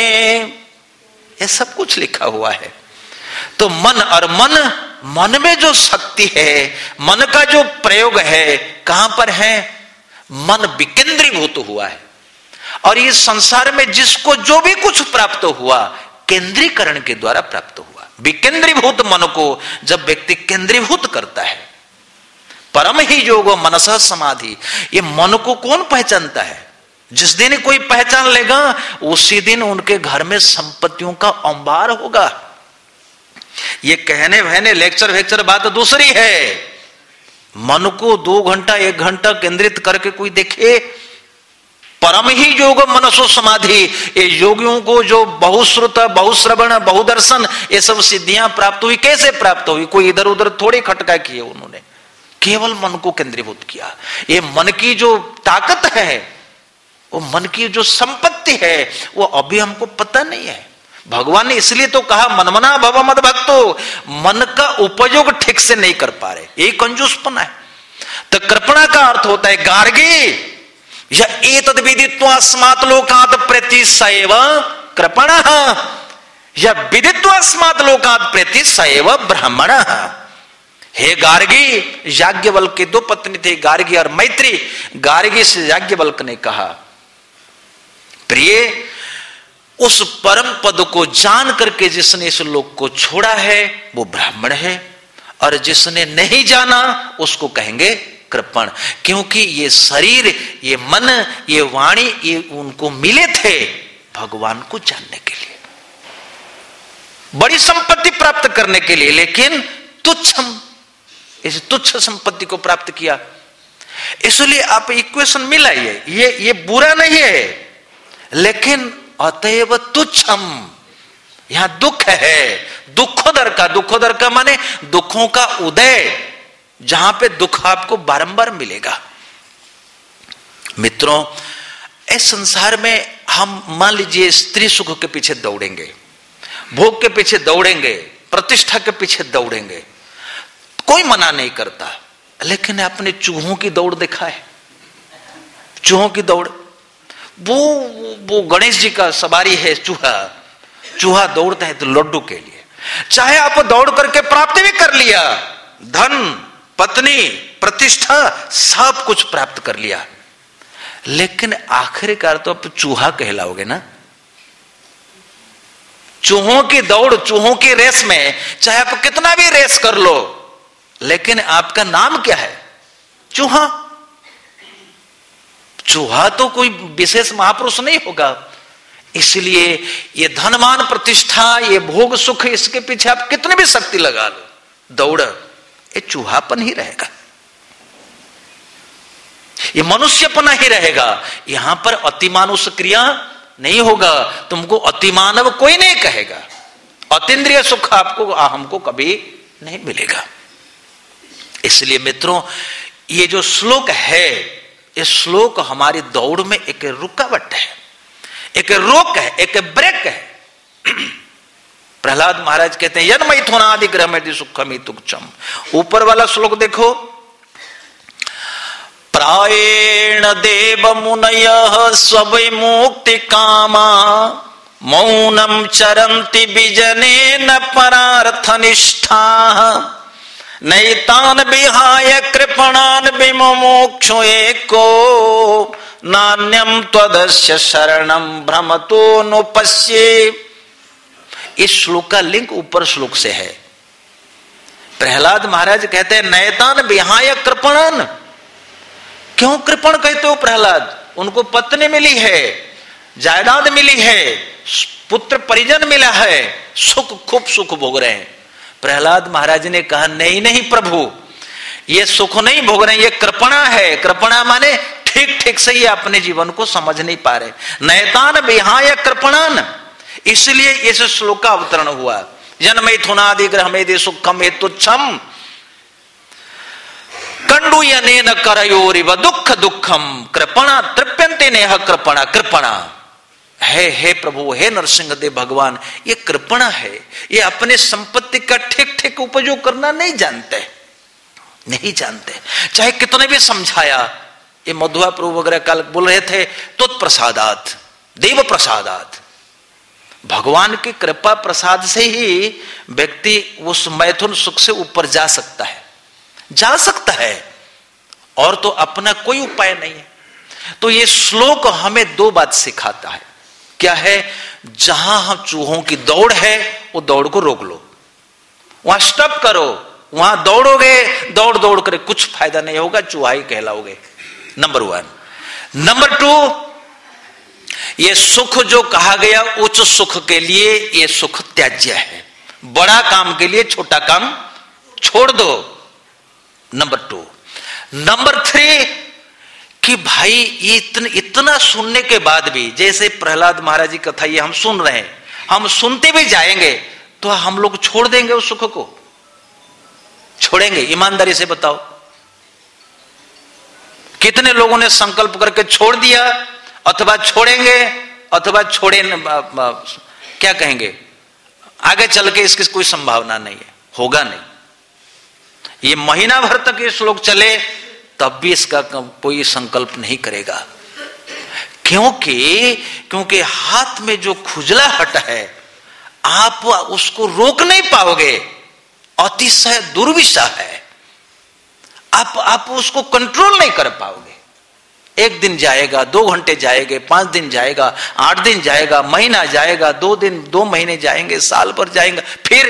S1: ये सब कुछ लिखा हुआ है। तो मन और मन, मन में जो शक्ति है, मन का जो प्रयोग है कहां पर है? मन विकेंद्रीभूत हुआ है। और इस संसार में जिसको जो भी कुछ प्राप्त हुआ केंद्रीकरण के द्वारा प्राप्त हुआ। विकेंद्रीभूत मन को जब व्यक्ति केंद्रीभूत करता है, परम ही योग मनसा समाधि, ये मन को कौन पहचानता है? जिस दिन कोई पहचान लेगा उसी दिन उनके घर में संपत्तियों का अंबार होगा। ये कहने बहने लेक्चर वेक्चर बात दूसरी है। मन को दो घंटा एक घंटा केंद्रित करके कोई देखे, परम ही योग मनसो समाधि, ये योगियों को जो बहुश्रुत बहुश्रवण बहुदर्शन ये सब सिद्धियां प्राप्त हुई, कैसे प्राप्त हुई? कोई इधर उधर थोड़ी खटका किए, उन्होंने केवल मन को केंद्रीभूत किया। ये मन की जो ताकत है, वो मन की जो संपत्ति है, वो अभी हमको पता नहीं है। भगवान ने इसलिए तो कहा मनमना भव मद भक्तो, मन का उपयोग ठीक से नहीं कर पा रहे, यही कंजूसपना है। तो कृपणा का अर्थ होता है गार्गी या एतद् विदित्वा अस्मात् लोकात् प्रति सैव कृपणः या विदित्वा अस्मात् लोकात् प्रति सैव ब्राह्मणः। हे गार्गी, याज्ञवल्क्य के दो पत्नी थे, गार्गी और मैत्री। गार्गी से याज्ञवल्क्य ने कहा प्रिय, उस परम पद को जान करके जिसने इस लोक को छोड़ा है वो ब्राह्मण है, और जिसने नहीं जाना उसको कहेंगे कृपण। क्योंकि ये शरीर, ये मन, ये वाणी, ये उनको मिले थे भगवान को जानने के लिए, बड़ी संपत्ति प्राप्त करने के लिए, लेकिन तुच्छम, इस तुच्छ संपत्ति को प्राप्त किया। इसलिए आप इक्वेशन मिलाइए, ये ये बुरा नहीं है, लेकिन अतएव तुच्छम, यहां दुख है, दुखोदर का, दुखोदर का माने दुखों का उदय, जहां पे दुख आपको बारंबार मिलेगा। मित्रों, इस संसार में हम मान लीजिए स्त्री सुख के पीछे दौड़ेंगे, भोग के पीछे दौड़ेंगे, प्रतिष्ठा के पीछे दौड़ेंगे, कोई मना नहीं करता। लेकिन आपने चूहों की दौड़ देखा है? चूहों की दौड़, वो वो गणेश जी का सवारी है चूहा, चूहा दौड़ता है तो लड्डू के लिए। चाहे आप दौड़ करके प्राप्त भी कर लिया, धन, पत्नी, प्रतिष्ठा, सब कुछ प्राप्त कर लिया, लेकिन आखिरकार तो आप चूहा कहलाओगे ना। चूहों की दौड़, चूहों की रेस में चाहे आप कितना भी रेस कर लो, लेकिन आपका नाम क्या है? चूहा। चूहा तो कोई विशेष महापुरुष नहीं होगा। इसलिए ये धनमान, प्रतिष्ठा, ये भोग सुख, इसके पीछे आप कितने भी शक्ति लगा लो, दौड़, ये चूहापन ही रहेगा, ये मनुष्यपना ही रहेगा। यहां पर अतिमानुष क्रिया नहीं होगा, तुमको अतिमानव कोई नहीं कहेगा। अतीन्द्रिय सुख आपको, हमको कभी नहीं मिलेगा। इसलिए मित्रों, ये जो श्लोक है, ये श्लोक हमारी दौड़ में एक रुकावट है, एक रोक है, एक ब्रेक है। प्रहलाद महाराज कहते हैं यन मैथुनादि ग्रह में सुखमी तुक्षम। ऊपर वाला श्लोक देखो, प्रायेण देव मुनयः स्वविमुक्ति कामा मौनम चरन्ति विजनेन परार्थनिष्ठाः नैतान विहाय कृपणान विमुमुक्षु एको नान्यम त्वदस्य शरणम भ्रमतो नुपश्ये। इस श्लोक का लिंक ऊपर श्लोक से है। प्रहलाद महाराज कहते हैं नैतान विहाय कृपणान। क्यों कृपण कहते हो प्रहलाद? उनको पत्नी मिली है, जायदाद मिली है, पुत्र परिजन मिला है, सुख खूब सुख भोग रहे हैं। प्रहलाद महाराज ने कहा नहीं नहीं प्रभु, ये सुख नहीं भोग रहे, ये कृपणा है। कृपणा माने ठीक ठीक से ये अपने जीवन को समझ नहीं पा रहे। नैतान विहाय कृपणान, इसलिए इस श्लोक का अवतरण हुआ। जन्मैथुनादि ग्रह में दे सुखम हे तुच्छम। कंडू
S2: अनेन करयोरिव दुख दुखम कृपणा तृप्यंते नेह कृपणा कृपणा है। हे प्रभु, हे नरसिंहदेव भगवान, ये कृपणा है, ये अपने संपत्ति का ठीक ठीक उपयोग करना नहीं जानते, नहीं जानते। चाहे कितने भी समझाया, ये मधुआ प्रभु वगैरह कल बोल रहे थे, तत्प्रसादात देव प्रसादात, भगवान की कृपा प्रसाद से ही व्यक्ति उस मैथुन सुख से ऊपर जा सकता है, जा सकता है, और तो अपना कोई उपाय नहीं है। तो ये श्लोक हमें दो बात सिखाता है। क्या है? जहां हम चूहों की दौड़ है, वो दौड़ को रोक लो, वहां स्टॉप करो। वहां दौड़ोगे, दौड़ दौड़ कर कुछ फायदा नहीं होगा, चूहा ही कहलाओगे। Number one. नंबर टू, ये सुख जो कहा गया उच्च सुख के लिए, ये सुख त्याज्य है। बड़ा काम के लिए छोटा काम छोड़ दो। Number two. नंबर थ्री, कि भाई ये इतन, इतना सुनने के बाद भी, जैसे प्रहलाद महाराज जी कथा ये हम सुन रहे हैं, हम सुनते भी जाएंगे तो हम लोग छोड़ देंगे उस सुख को? छोड़ेंगे? ईमानदारी से बताओ, कितने लोगों ने संकल्प करके छोड़ दिया, अथवा छोड़ेंगे, अथवा छोड़े क्या कहेंगे, आगे चल के इसकी कोई संभावना नहीं है, होगा नहीं। ये महीना भर तक ये श्लोक चले तब भी इसका कोई संकल्प नहीं करेगा। क्योंकि क्योंकि हाथ में जो खुजलाहट है, आप उसको रोक नहीं पाओगे, अतिशय दुर्विषह है, आप आप उसको कंट्रोल नहीं कर पाओगे। एक दिन जाएगा, दो घंटे जाएंगे, पांच दिन जाएगा, आठ दिन जाएगा, महीना जाएगा, दो दिन दो महीने जाएंगे, साल भर जाएंगे, फिर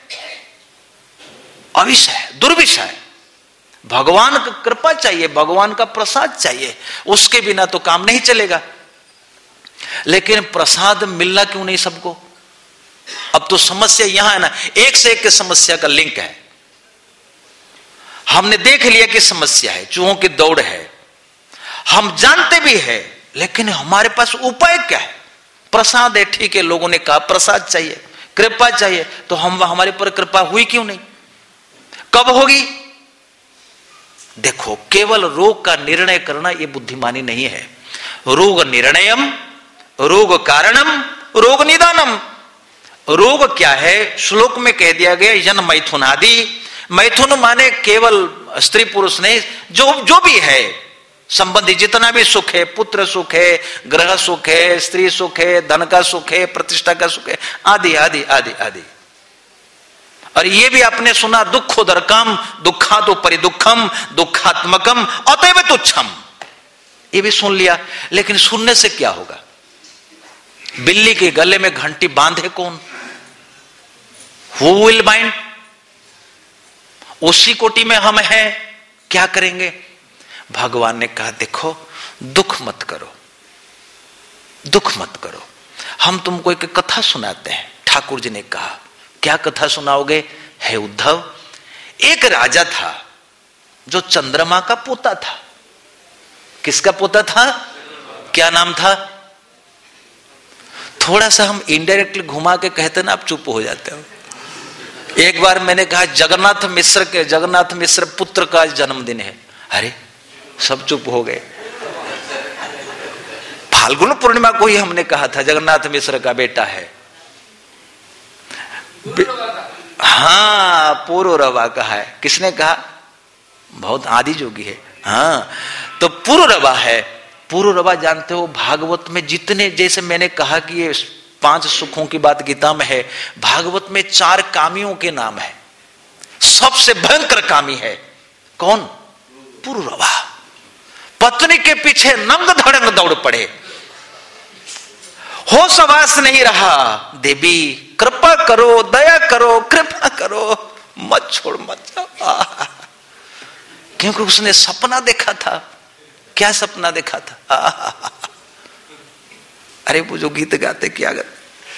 S2: अविषय है, दुर्विषय है। भगवान का कृपा चाहिए, भगवान का प्रसाद चाहिए, उसके बिना तो काम नहीं चलेगा। लेकिन प्रसाद मिलना क्यों नहीं सबको? अब तो समस्या यहां है ना, एक से एक की समस्या का लिंक है। हमने देख लिया कि समस्या है, चूहों की दौड़ है, हम जानते भी है, लेकिन हमारे पास उपाय क्या है? प्रसाद है, ठीक है, लोगों ने कहा प्रसाद चाहिए, कृपा चाहिए, तो हम हमारे पर कृपा हुई क्यों नहीं? कब होगी? देखो, केवल रोग का निर्णय करना यह बुद्धिमानी नहीं है। रोग निर्णयम, रोग कारणम, रोग निदानम। रोग क्या है? श्लोक में कह दिया गया, जन मैथुन आदि। मैथुन माने केवल स्त्री पुरुष नहीं, जो जो भी है संबंधी, जितना भी सुख है, पुत्र सुख है, ग्रह सुख है, स्त्री सुख है, धन का सुख है, प्रतिष्ठा का सुख है, आदि आदि आदि आदि। और ये भी आपने सुना, दुखोदरकम दुखा तो परिदुखम दुखात्मकम अतएव तुच्छम, ये भी सुन लिया। लेकिन सुनने से क्या होगा? बिल्ली के गले में घंटी बांधे कौन? Who will bind? उसी कोटि में हम हैं, क्या करेंगे? भगवान ने कहा, देखो दुख मत करो, दुख मत करो। हम तुमको एक कथा सुनाते हैं। ठाकुर जी ने कहा, क्या कथा सुनाओगे? हे उद्धव, एक राजा था जो चंद्रमा का पोता था। किसका पोता था? क्या नाम था? थोड़ा सा हम इनडायरेक्टली घुमा के कहते ना, आप चुप हो जाते हो। एक बार मैंने कहा जगन्नाथ मिश्र के जगन्नाथ मिश्र पुत्र का जन्मदिन है, अरे सब चुप हो गए। फाल्गुन पूर्णिमा को ही हमने कहा था जगन्नाथ मिश्र का बेटा है। हाँ, पुरुरवा कहा है। किसने कहा? बहुत आदि जोगी है। हाँ, तो पुरुरवा है। पुरुरवा जानते हो, भागवत में जितने, जैसे मैंने कहा कि ये पांच सुखों की बात गीता में है, भागवत में चार कामियों के नाम है। सबसे भयंकर कामी है कौन? पुरुरवा। पत्नी के पीछे नंग धड़ंग दौड़ पड़े, होश हवास नहीं रहा। देवी कृपा करो, दया करो, कृपा करो, मत छोड़, मत जाओ। क्योंकि उसने सपना देखा था। क्या सपना देखा था? अरे वो जो गीत गाते क्या गाते,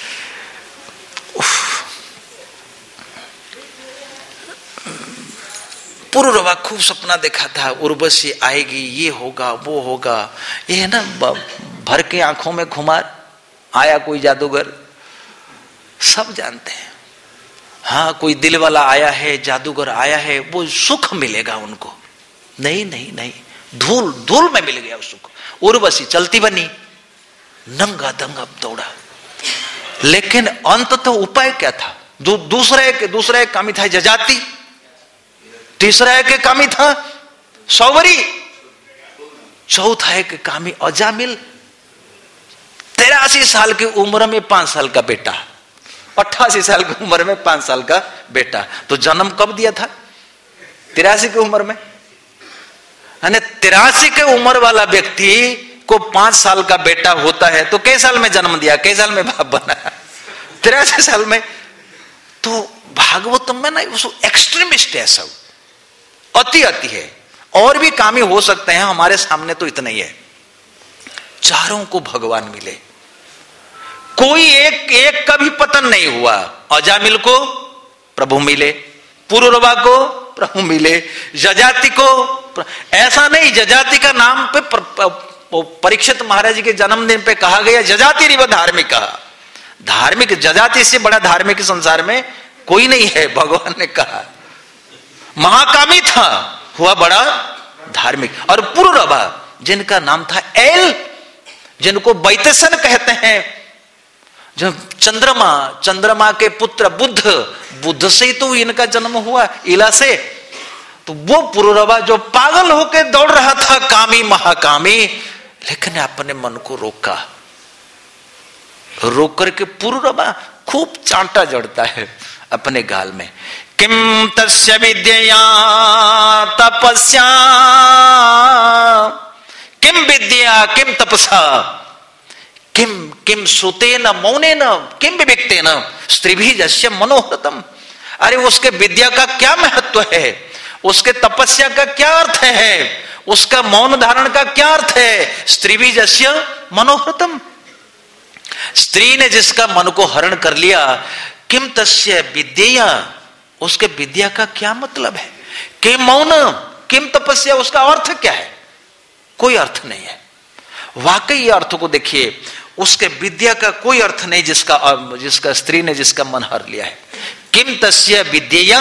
S2: पुरुरवा खूब सपना देखा था, उर्वशी आएगी, ये होगा, वो होगा। ये है ना, भर के आंखों में खुमार, आया कोई जादूगर, सब जानते हैं। हाँ, कोई दिल वाला आया है, जादूगर आया है, वो सुख मिलेगा उनको। नहीं नहीं नहीं, धूल धूल में मिल गया उसको। उर्वशी चलती बनी, नंगा दंगा दौड़ा, लेकिन अंततः तो उपाय क्या था? दू, दूसरा एक दूसरा एक कामी था जजाति, तीसरा एक कामी था सौवरी, चौथा एक कामी अजामिल। तिरासी साल की उम्र में पांच साल का बेटा, अट्ठासी साल की उम्र में पांच साल का बेटा, तो जन्म कब दिया था? तिरासी की उम्र में। तिरासी की उम्र वाला व्यक्ति को पांच साल का बेटा होता है तो कई साल में जन्म दिया, कई साल में बाप बना? तिरासी साल में। तो भागवतम में ना वो एक्सट्रीमिस्ट है, सब अति अति है। और भी कामी हो सकते हैं, हमारे सामने तो इतना ही है। चारों को भगवान मिले, कोई एक एक का भी पतन नहीं हुआ। अजामिल को प्रभु मिले, पुरुरवा को प्रभु मिले, जजाति को। ऐसा नहीं जजाति का नाम पे परीक्षित महाराज जी के जन्मदिन पे कहा गया जजाति रिव धार्मिक। धार्मिक जजाति से बड़ा धार्मिक संसार में कोई नहीं है, भगवान ने कहा। महाकामी था, हुआ बड़ा धार्मिक। और पुरुरवा जिनका नाम था एल, जिनको वैतसन कहते हैं, जब चंद्रमा चंद्रमा के पुत्र बुद्ध, बुद्ध से ही तो इनका जन्म हुआ, इला से। तो वो पुरुरवा जो पागल होकर दौड़ रहा था, कामी महाकामी, लेकिन अपने मन को रोका। रोक करके पुरुरवा खूब चांटा जड़ता है अपने गाल में। किम तस्य विद्या तपस्या, किम विद्या किम तपसा, किम किम सुतेन मौनेन किम विविक्तेन स्त्रीभिः जस्य मनोहरतम। अरे उसके विद्या का क्या महत्व है, उसके तपस्या का क्या अर्थ है, उसका मौन धारण का क्या अर्थ है? स्त्रीभिः जस्य मनोहरतम, स्त्री ने जिसका मन को हरण कर लिया। किम तस्य विद्या, उसके विद्या का क्या मतलब है? किम मौन किम तपस्या, उसका अर्थ क्या है? कोई अर्थ नहीं है। वाकई अर्थ को देखिए, उसके विद्या का कोई अर्थ नहीं जिसका जिसका स्त्री ने जिसका मन हर लिया है। किम तस्य विद्या,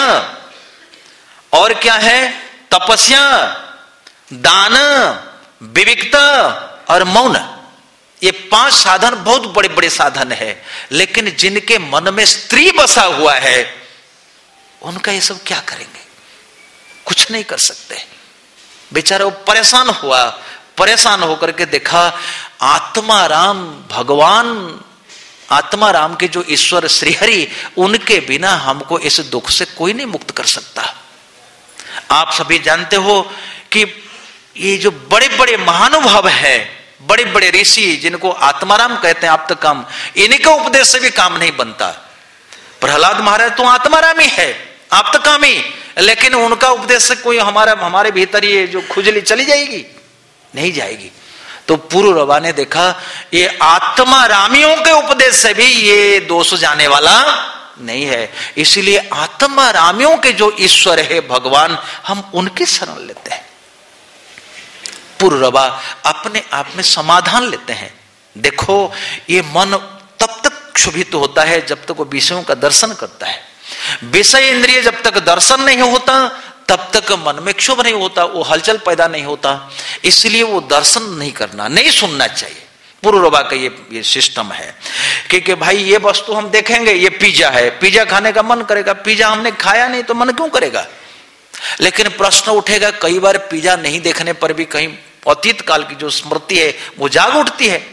S2: और क्या है? तपस्या, दान, विविकता और मौन। ये पांच साधन बहुत बड़े बड़े साधन है, लेकिन जिनके मन में स्त्री बसा हुआ है उनका ये सब क्या करेंगे? कुछ नहीं कर सकते। बेचारा वो परेशान हुआ, परेशान होकर के देखा आत्मा राम भगवान, आत्मा राम के जो ईश्वर श्रीहरि, उनके बिना हमको इस दुख से कोई नहीं मुक्त कर सकता। आप सभी जानते हो कि ये जो बड़े बड़े महानुभाव है, बड़े बड़े ऋषि जिनको आत्माराम कहते हैं, आप तक काम, इन्हीं का उपदेश से भी काम नहीं बनता। प्रहलाद महाराज तो आत्माराम ही है, आप तक काम ही, लेकिन उनका उपदेश से कोई हमारा हमारे भीतर ये जो खुजली चली जाएगी? नहीं जाएगी। तो पुरुरवा ने देखा ये आत्मारामियों के उपदेश से भी ये दोष जाने वाला नहीं है, इसलिए आत्मारामियों के जो ईश्वर है भगवान, हम उनकी शरण लेते हैं। पुरुरवा अपने आप में समाधान लेते हैं। देखो ये मन तब तक क्षुभित होता है जब तक वो विषयों का दर्शन करता है। विषय इंद्रिय जब तक दर्शन नहीं होता तब तक मन में क्षोभ नहीं होता, वो हलचल पैदा नहीं होता, इसलिए वो दर्शन नहीं करना, नहीं सुनना चाहिए। पुरुरवा का ये ये सिस्टम है कि, कि भाई ये वस्तु हम देखेंगे, ये पिज्जा है, पिज्जा खाने का मन करेगा, पिज्जा हमने खाया नहीं तो मन क्यों करेगा? लेकिन प्रश्न उठेगा, कई बार पिज्जा नहीं देखने पर भी कहीं अतीत काल की जो स्मृति है वो जाग उठती है।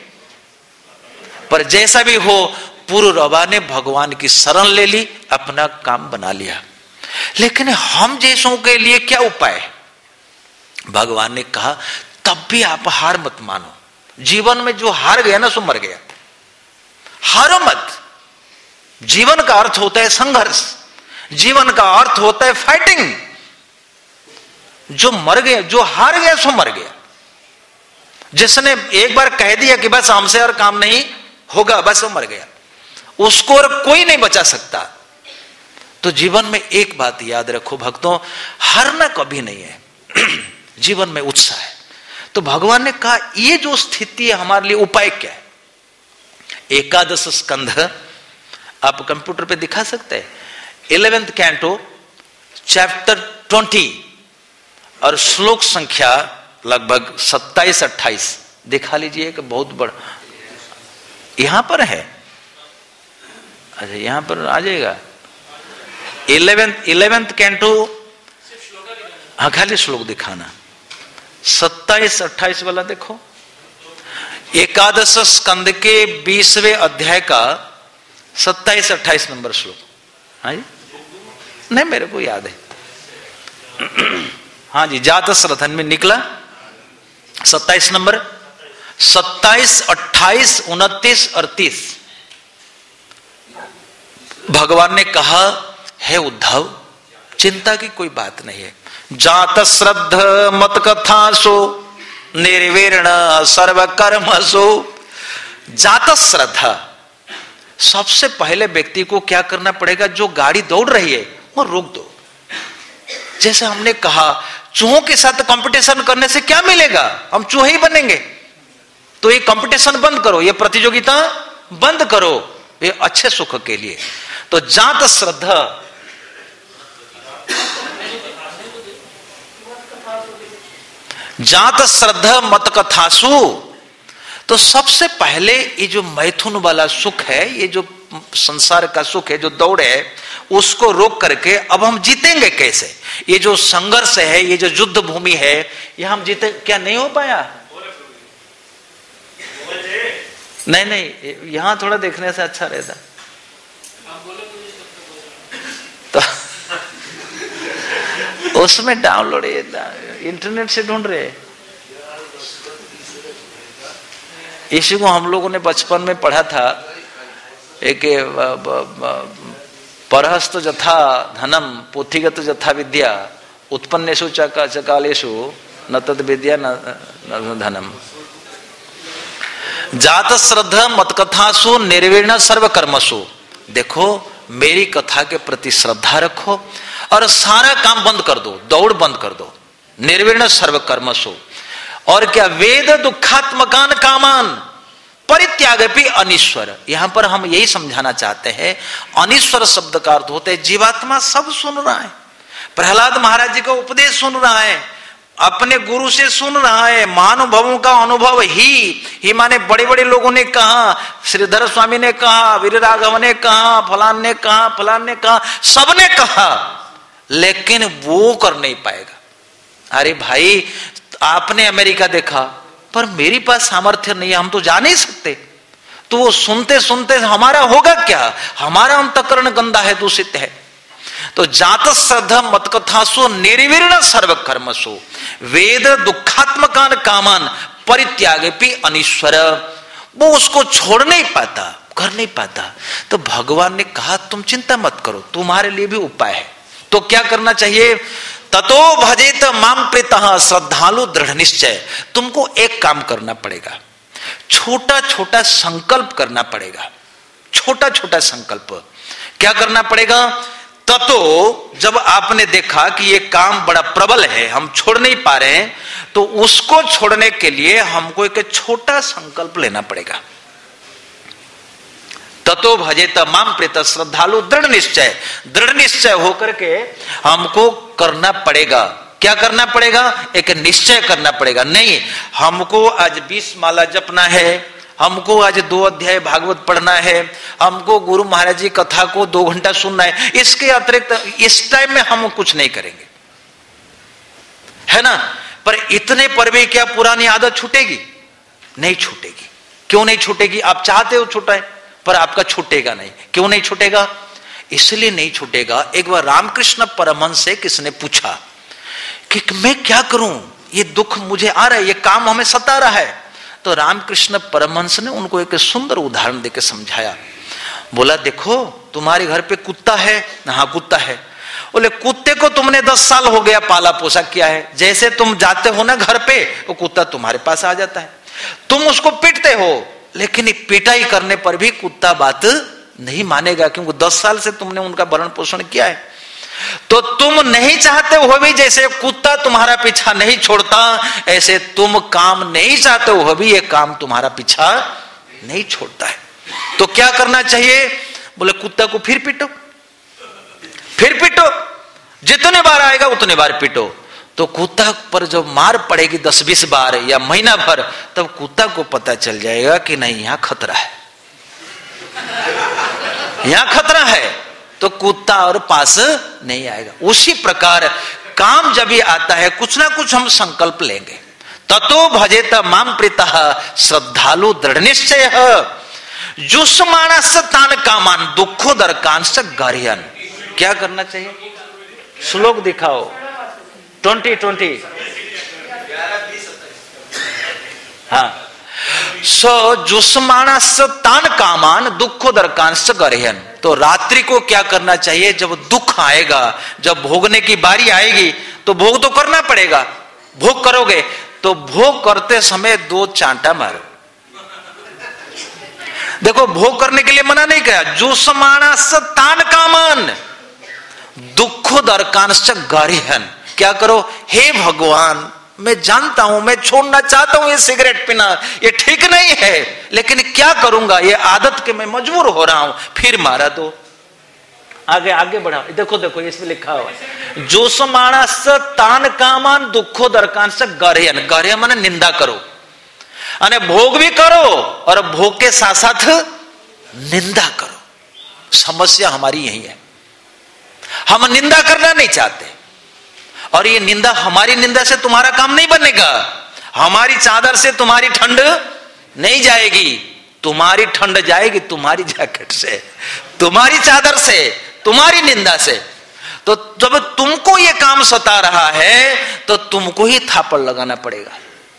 S2: पर जैसा भी हो, पुरुरवा ने भगवान की शरण ले ली, अपना काम बना लिया। लेकिन हम जैसों के लिए क्या उपाय है? भगवान ने कहा तब भी आप हार मत मानो। जीवन में जो हार गया ना सो मर गया, हारो मत। जीवन का अर्थ होता है संघर्ष, जीवन का अर्थ होता है फाइटिंग। जो मर गया, जो हार गया सो मर गया। जिसने एक बार कह दिया कि बस हमसे और काम नहीं होगा, बस वो मर गया, उसको और कोई नहीं बचा सकता। तो जीवन में एक बात याद रखो भक्तों, हारना कभी नहीं है, जीवन में उत्साह है। तो भगवान ने कहा ये जो स्थिति है हमारे लिए उपाय क्या है? एकादश स्कंध आप कंप्यूटर पे दिखा सकते हैं, इलेवेंथ कैंटो चैप्टर ट्वेंटी और श्लोक संख्या लगभग सत्ताईस अट्ठाईस दिखा लीजिए कि बहुत बड़ा यहां पर है। अच्छा यहां पर आ जाएगा इलेवेंथ इलेवेंथ कैंटो। हाँ खाली श्लोक दिखाना। सत्ताईस अट्ठाईस वाला देखो, एकादश स्कंद के बीसवें अध्याय का सत्ताईस अट्ठाईस नंबर श्लोक। हाँ जी नहीं मेरे को याद है। हाँ जी जातस रथन में निकला सत्ताईस नंबर, सत्ताईस अट्ठाईस उनतीस अड़तीस। भगवान ने कहा है उद्धव चिंता की कोई बात नहीं है। जात श्रद्ध मत कथा सो निर्विर्ण सर्व कर्म सो। जात श्रद्धा, सबसे पहले व्यक्ति को क्या करना पड़ेगा, जो गाड़ी दौड़ रही है वो रोक दो। जैसे हमने कहा चूहों के साथ कंपटीशन करने से क्या मिलेगा, हम चूहे ही बनेंगे। तो ये कंपटीशन बंद करो, ये प्रतियोगिता बंद करो, ये अच्छे सुख के लिए। तो जात श्रद्धा, जात श्रद्धा मत कथासु। तो सबसे पहले ये जो मैथुन वाला सुख है, ये जो संसार का सुख है, जो दौड़ है, उसको रोक करके अब हम जीतेंगे कैसे। ये जो संघर्ष है, ये जो युद्ध भूमि है, ये हम जीते क्या नहीं हो पाया। नहीं नहीं यहां थोड़ा देखने से अच्छा रहता। तो उसमें डाउनलोड इंटरनेट से ढूंढ रहे। इसी को हम लोगों ने बचपन में पढ़ा था, एक परहस्त जथा धनम पोथीगत जथा विद्या उत्पन्नेषु चकालेषु न तद विद्या न धनम। जात श्रद्धा मत कथासु निर्विर्ण सर्व कर्मसु। देखो मेरी कथा के प्रति श्रद्धा रखो और सारा काम बंद कर दो, दौड़ बंद कर दो। निर्विर्ण सर्व कर्मसु। और क्या, वेद दुखात्मकान कामान परित्यागपि अनीश्वर। यहां पर हम यही समझाना चाहते हैं, अनीश्वर शब्द का अर्थ होता है जीवात्मा सब सुन रहा है। प्रहलाद महाराज जी का उपदेश सुन रहा है, अपने गुरु से सुन रहा है, महानुभवों का अनुभव ही ही माने बड़े बड़े लोगों ने कहा, श्रीधर स्वामी ने कहा, वीर राघव ने कहा, फलान ने कहा, फलान ने कहा, सबने कहा, लेकिन वो कर नहीं पाएगा। अरे भाई आपने अमेरिका देखा, पर मेरे पास सामर्थ्य नहीं है, हम तो जा नहीं सकते। तो वो सुनते सुनते हमारा होगा क्या, हमारा अंतःकरण गंदा है, दूषित है। तो जात श्रद्धा मत कथासु निर्विर्ण सर्व कर्मसु वेद दुखात्मकान कामान परित्यागेपि अनीश्वर। वो उसको छोड़ नहीं पाता, कर नहीं पाता। तो भगवान ने कहा तुम चिंता मत करो, तुम्हारे लिए भी उपाय है। तो क्या करना चाहिए, ततो भजेत माम प्रीतः श्रद्धालु दृढ़ निश्चय। तुमको एक काम करना पड़ेगा, छोटा छोटा संकल्प करना पड़ेगा। छोटा छोटा संकल्प क्या करना पड़ेगा, ततो जब आपने देखा कि ये काम बड़ा प्रबल है, हम छोड़ नहीं पा रहे हैं, तो उसको छोड़ने के लिए हमको एक छोटा संकल्प लेना पड़ेगा। ततो भजेत माम प्रीतः श्रद्धालु दृढ़ निश्चय। दृढ़ निश्चय होकर के हमको करना पड़ेगा। क्या करना पड़ेगा, एक निश्चय करना पड़ेगा। नहीं हमको आज बीस माला जपना है, हमको आज दो अध्याय भागवत पढ़ना है, हमको गुरु महाराज जी कथा को दो घंटा सुनना है, इसके अतिरिक्त इस टाइम में हम कुछ नहीं करेंगे, है ना। पर इतने पर भी क्या पुरानी आदत छूटेगी, नहीं छूटेगी। क्यों नहीं छूटेगी, आप चाहते हो छूटे पर आपका छूटेगा नहीं। क्यों नहीं छूटेगा, इसलिए नहीं छूटेगा। एक बार रामकृष्ण परमहंस से किसने पूछा कि मैं क्या करूं, ये दुख मुझे आ रहा है, ये काम हमें सता रहा है। तो रामकृष्ण परमहंस ने उनको एक सुंदर उदाहरण देकर समझाया। बोला देखो तुम्हारे घर पे कुत्ता है, हाँ कुत्ता है। बोले कुत्ते को तुमने दस साल हो गया पाला पोसा किया है, जैसे तुम जाते हो ना घर पे, वो कुत्ता तुम्हारे पास आ जाता है। तुम उसको पीटते हो, लेकिन पिटाई करने पर भी कुत्ता बात नहीं मानेगा, क्योंकि दस साल से तुमने उनका भरण पोषण किया है। तो तुम नहीं चाहते हो भी, जैसे कुत्ता तुम्हारा पीछा नहीं छोड़ता, ऐसे तुम काम नहीं चाहते हो भी, ये काम तुम्हारा पीछा नहीं छोड़ता है। तो क्या करना चाहिए, बोले कुत्ता को फिर पीटो, फिर पीटो, जितने बार आएगा उतने बार पीटो। तो कुत्ता पर जब मार पड़ेगी दस बीस बार या महीना भर, तब कुत्ता को पता चल जाएगा कि नहीं यहां खतरा है, यहां खतरा है, तो कुत्ता और पास नहीं आएगा। उसी प्रकार काम जब भी आता है कुछ ना कुछ हम संकल्प लेंगे। ततो भजेत माम प्रीतः श्रद्धालु दृढ़ निश्चय जुष्माणस तान कामान दुखो दरकांश गारियन। क्या करना चाहिए? श्लोक दिखाओ। ट्वेंटी ट्वेंटी हाँ सो जुष्माणस तान कामान दुखो दरकांश गारियन। तो रात्रि को क्या करना चाहिए? जब दुख आएगा, जब भोगने की बारी आएगी तो भोग तो करना पड़ेगा। भोग करोगे तो भोग करते समय दो चांटा मारो। देखो भोग करने के लिए मना नहीं किया। जुष्माणस तान कामान दुखो दरकांश गारिहन। क्या करो? हे भगवान, मैं जानता हूं, मैं छोड़ना चाहता हूं ये सिगरेट पीना, ये ठीक नहीं है, लेकिन क्या करूंगा, ये आदत के मैं मजबूर हो रहा हूं। फिर मारा दो। आगे आगे बढ़ा। देखो देखो इसमें लिखा हुआ जुष्माणस तान कामान दुखो दरकांश गारिहन। गारिहन माने निंदा करो, अने भोग भी करो और भोग के साथ साथ निंदा करो। समस्या हमारी यही है, हम निंदा करना नहीं चाहते, और ये निंदा, हमारी निंदा से तुम्हारा काम नहीं बनेगा, हमारी चादर से तुम्हारी ठंड नहीं जाएगी, तुम्हारी ठंड जाएगी तुम्हारी जैकेट से, तुम्हारी चादर से, तुम्हारी निंदा से। तो जब तुमको ये काम सता रहा है तो तुमको ही थापड़ लगाना पड़ेगा।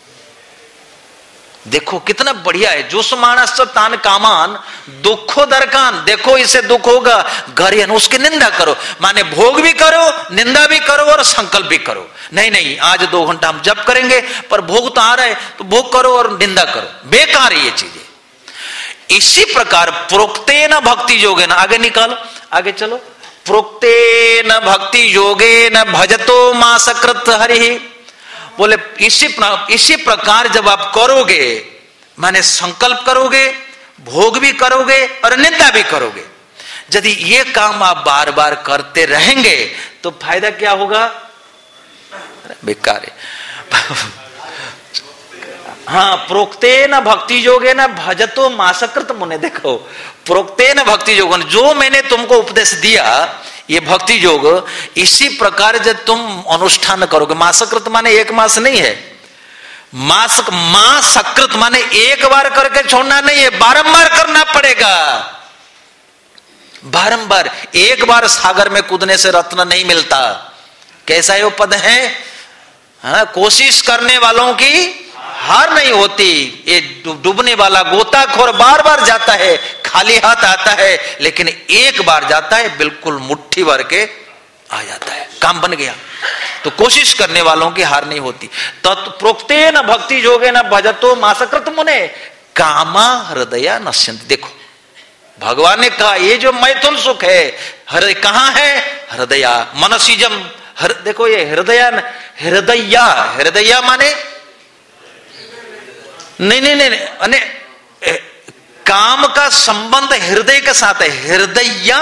S2: देखो कितना बढ़िया है। जुष्माणस तान कामान दुखो दरकान। देखो इसे दुख होगा, गारियन, उसकी निंदा करो, माने भोग भी करो, निंदा भी करो और संकल्प भी करो। नहीं नहीं आज दो घंटा हम जप करेंगे, पर भोग तो आ रहा है तो भोग करो और निंदा करो, बेकार है ये चीजें। इसी प्रकार प्रोक्तेन भक्ति योगेन, आगे निकालो, आगे चलो। प्रोक्तेन भक्ति योगेन भजतो मासकृत हरि। बोले इसी इसी प्रकार जब आप करोगे, माने संकल्प करोगे, भोग भी करोगे और निंदा भी करोगे, यदि ये काम आप बार बार करते रहेंगे तो फायदा क्या होगा? बेकार है। हाँ, प्रोक्तेन भक्ति योगेन भजतो मासकृत मुने। देखो प्रोक्तेन भक्ति योगेन, जो मैंने तुमको उपदेश दिया ये भक्ति योग, इसी प्रकार जब तुम अनुष्ठान करोगे। मासकृत माने एक मास नहीं है, मास मासकृत माने एक बार करके छोड़ना नहीं है, बारंबार करना पड़ेगा, बारंबार। एक बार सागर में कूदने से रत्न नहीं मिलता। कैसा ये पद है? हाँ, कोशिश करने वालों की हार नहीं होती। ये डूबने वाला गोताखोर बार बार जाता है, खाली हाथ आता है, लेकिन एक बार जाता है बिल्कुल मुट्ठी भर के आ जाता है, काम बन गया। तो कोशिश करने वालों की हार नहीं होती। तत्प्रोक्तेन भक्ति योगेन भजतो मासकृत मुने कामा हृदया नश्यन्ति। देखो भगवान ने कहा ये जो मैथुन सुख है, हृदय कहां है? हृदया मनसीजम। देखो ये हृदया, हृदया, हृदया माने नहीं नहीं नहीं, अने काम का संबंध हृदय के साथ है। हृदय,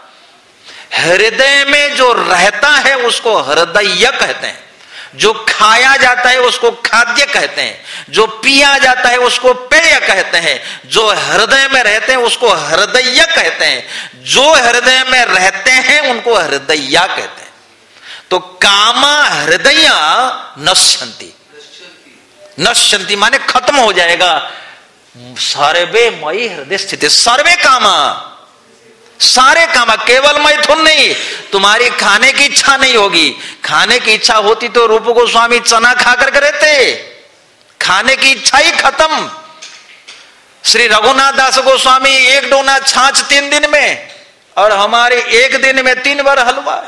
S2: हृदय में जो रहता है उसको हृदय कहते हैं, जो खाया जाता है उसको खाद्य कहते हैं, जो पिया जाता है उसको पेय कहते हैं, जो हृदय में रहते हैं उसको हृदय कहते हैं, जो हृदय में रहते हैं उनको हृदय कहते हैं। तो कामा हृदय नश्यन्ति। नश्यन्ति माने खत्म हो जाएगा। सर्वे मयि हृदय स्थित। सर्वे कामा, सारे कामा, केवल मैथुन नहीं। तुम्हारी खाने की इच्छा नहीं होगी, खाने की इच्छा होती तो रूप गोस्वामी चना खा करके रहते। खाने की इच्छा ही खत्म। श्री रघुनाथ दास गोस्वामी एक डोना छाछ तीन दिन में, और हमारे एक दिन में तीन बार हलवा।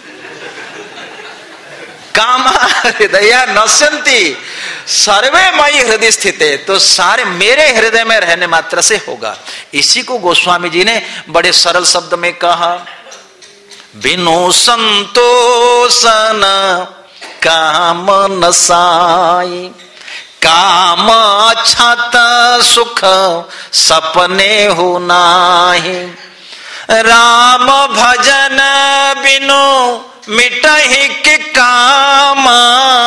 S2: कामा हृदय नश्यन्ति सर्वे मयि हृदय स्थित है। तो सारे मेरे हृदय में रहने मात्र से होगा। इसी को गोस्वामी जी ने बड़े सरल शब्द में कहा, बिनु संतोषन काम नसाई, काम अच्छत सुख सपने हो नाही, राम भजन बिनु मिटहि के कामा,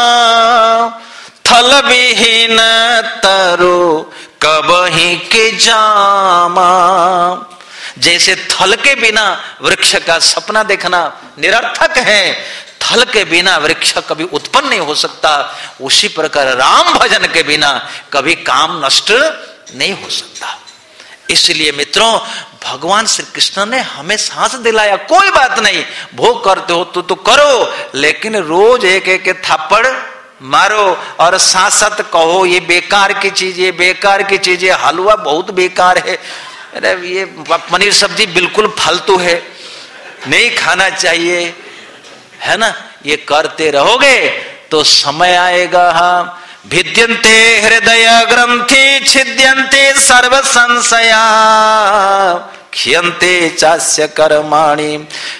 S2: थल विहीन तरो कबहि के जामा। जैसे थल के बिना वृक्ष का सपना देखना निरर्थक है, थल के बिना वृक्ष कभी उत्पन्न नहीं हो सकता, उसी प्रकार राम भजन के बिना कभी काम नष्ट नहीं हो सकता। इसलिए मित्रों, भगवान श्री कृष्ण ने हमें सांस दिलाया, कोई बात नहीं, भोग करते हो तो तो करो, लेकिन रोज एक एक थापड़ मारो और साथ साथ कहो ये बेकार की चीज, ये बेकार की चीज, ये हलवा बहुत बेकार है, अरे ये पनीर सब्जी बिल्कुल फालतू है, नहीं खाना चाहिए, है ना। ये करते रहोगे तो समय आएगा, हाँ, भिद्यन्ते हृदय ग्रंथि छिद्यन्ते सर्व संशया, क्षयन्ते चास्य कर्माणि,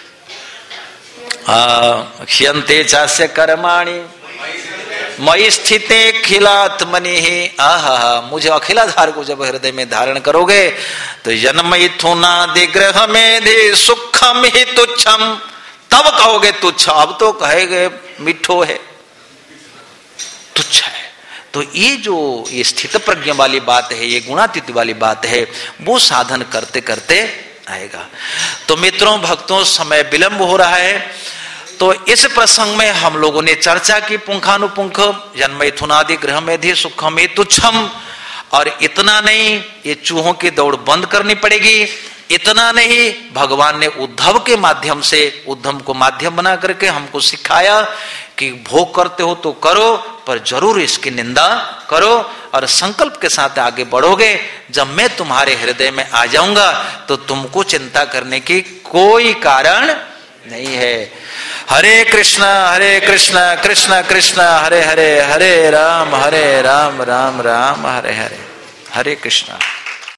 S2: क्षयन्ते चास्य कर्माणि मयि स्थिते अखिलात्मनि। आहा, मुझे अखिलाधार को जब हृदय में धारण करोगे तो जन्मैथुनादि ग्रह में सुखम ही तुच्छम, तब कहोगे तुच्छ, अब तो कहेगे मिठो है, तुच्छ है। तो ये जो ये स्थित प्रज्ञा वाली बात है, ये गुणातीत वाली बात है, वो साधन करते करते आएगा। तो मित्रों भक्तों, समय विलंब हो रहा है, तो इस प्रसंग में हम लोगों ने चर्चा की पुंखानुपुंख, जन्मैथुनादि गृह मेधि सुखम तुच्छम। और इतना नहीं, ये चूहों की दौड़ बंद करनी पड़ेगी। इतना नहीं, भगवान ने उद्धव के माध्यम से, उद्धव को माध्यम बना करके हमको सिखाया कि भोग करते हो तो करो, पर जरूर इसकी निंदा करो और संकल्प के साथ आगे बढ़ोगे। जब मैं तुम्हारे हृदय में आ जाऊंगा तो तुमको चिंता करने की कोई कारण नहीं है। हरे कृष्णा हरे कृष्णा कृष्णा कृष्णा हरे हरे, हरे राम हरे राम राम राम हरे हरे। हरे कृष्णा।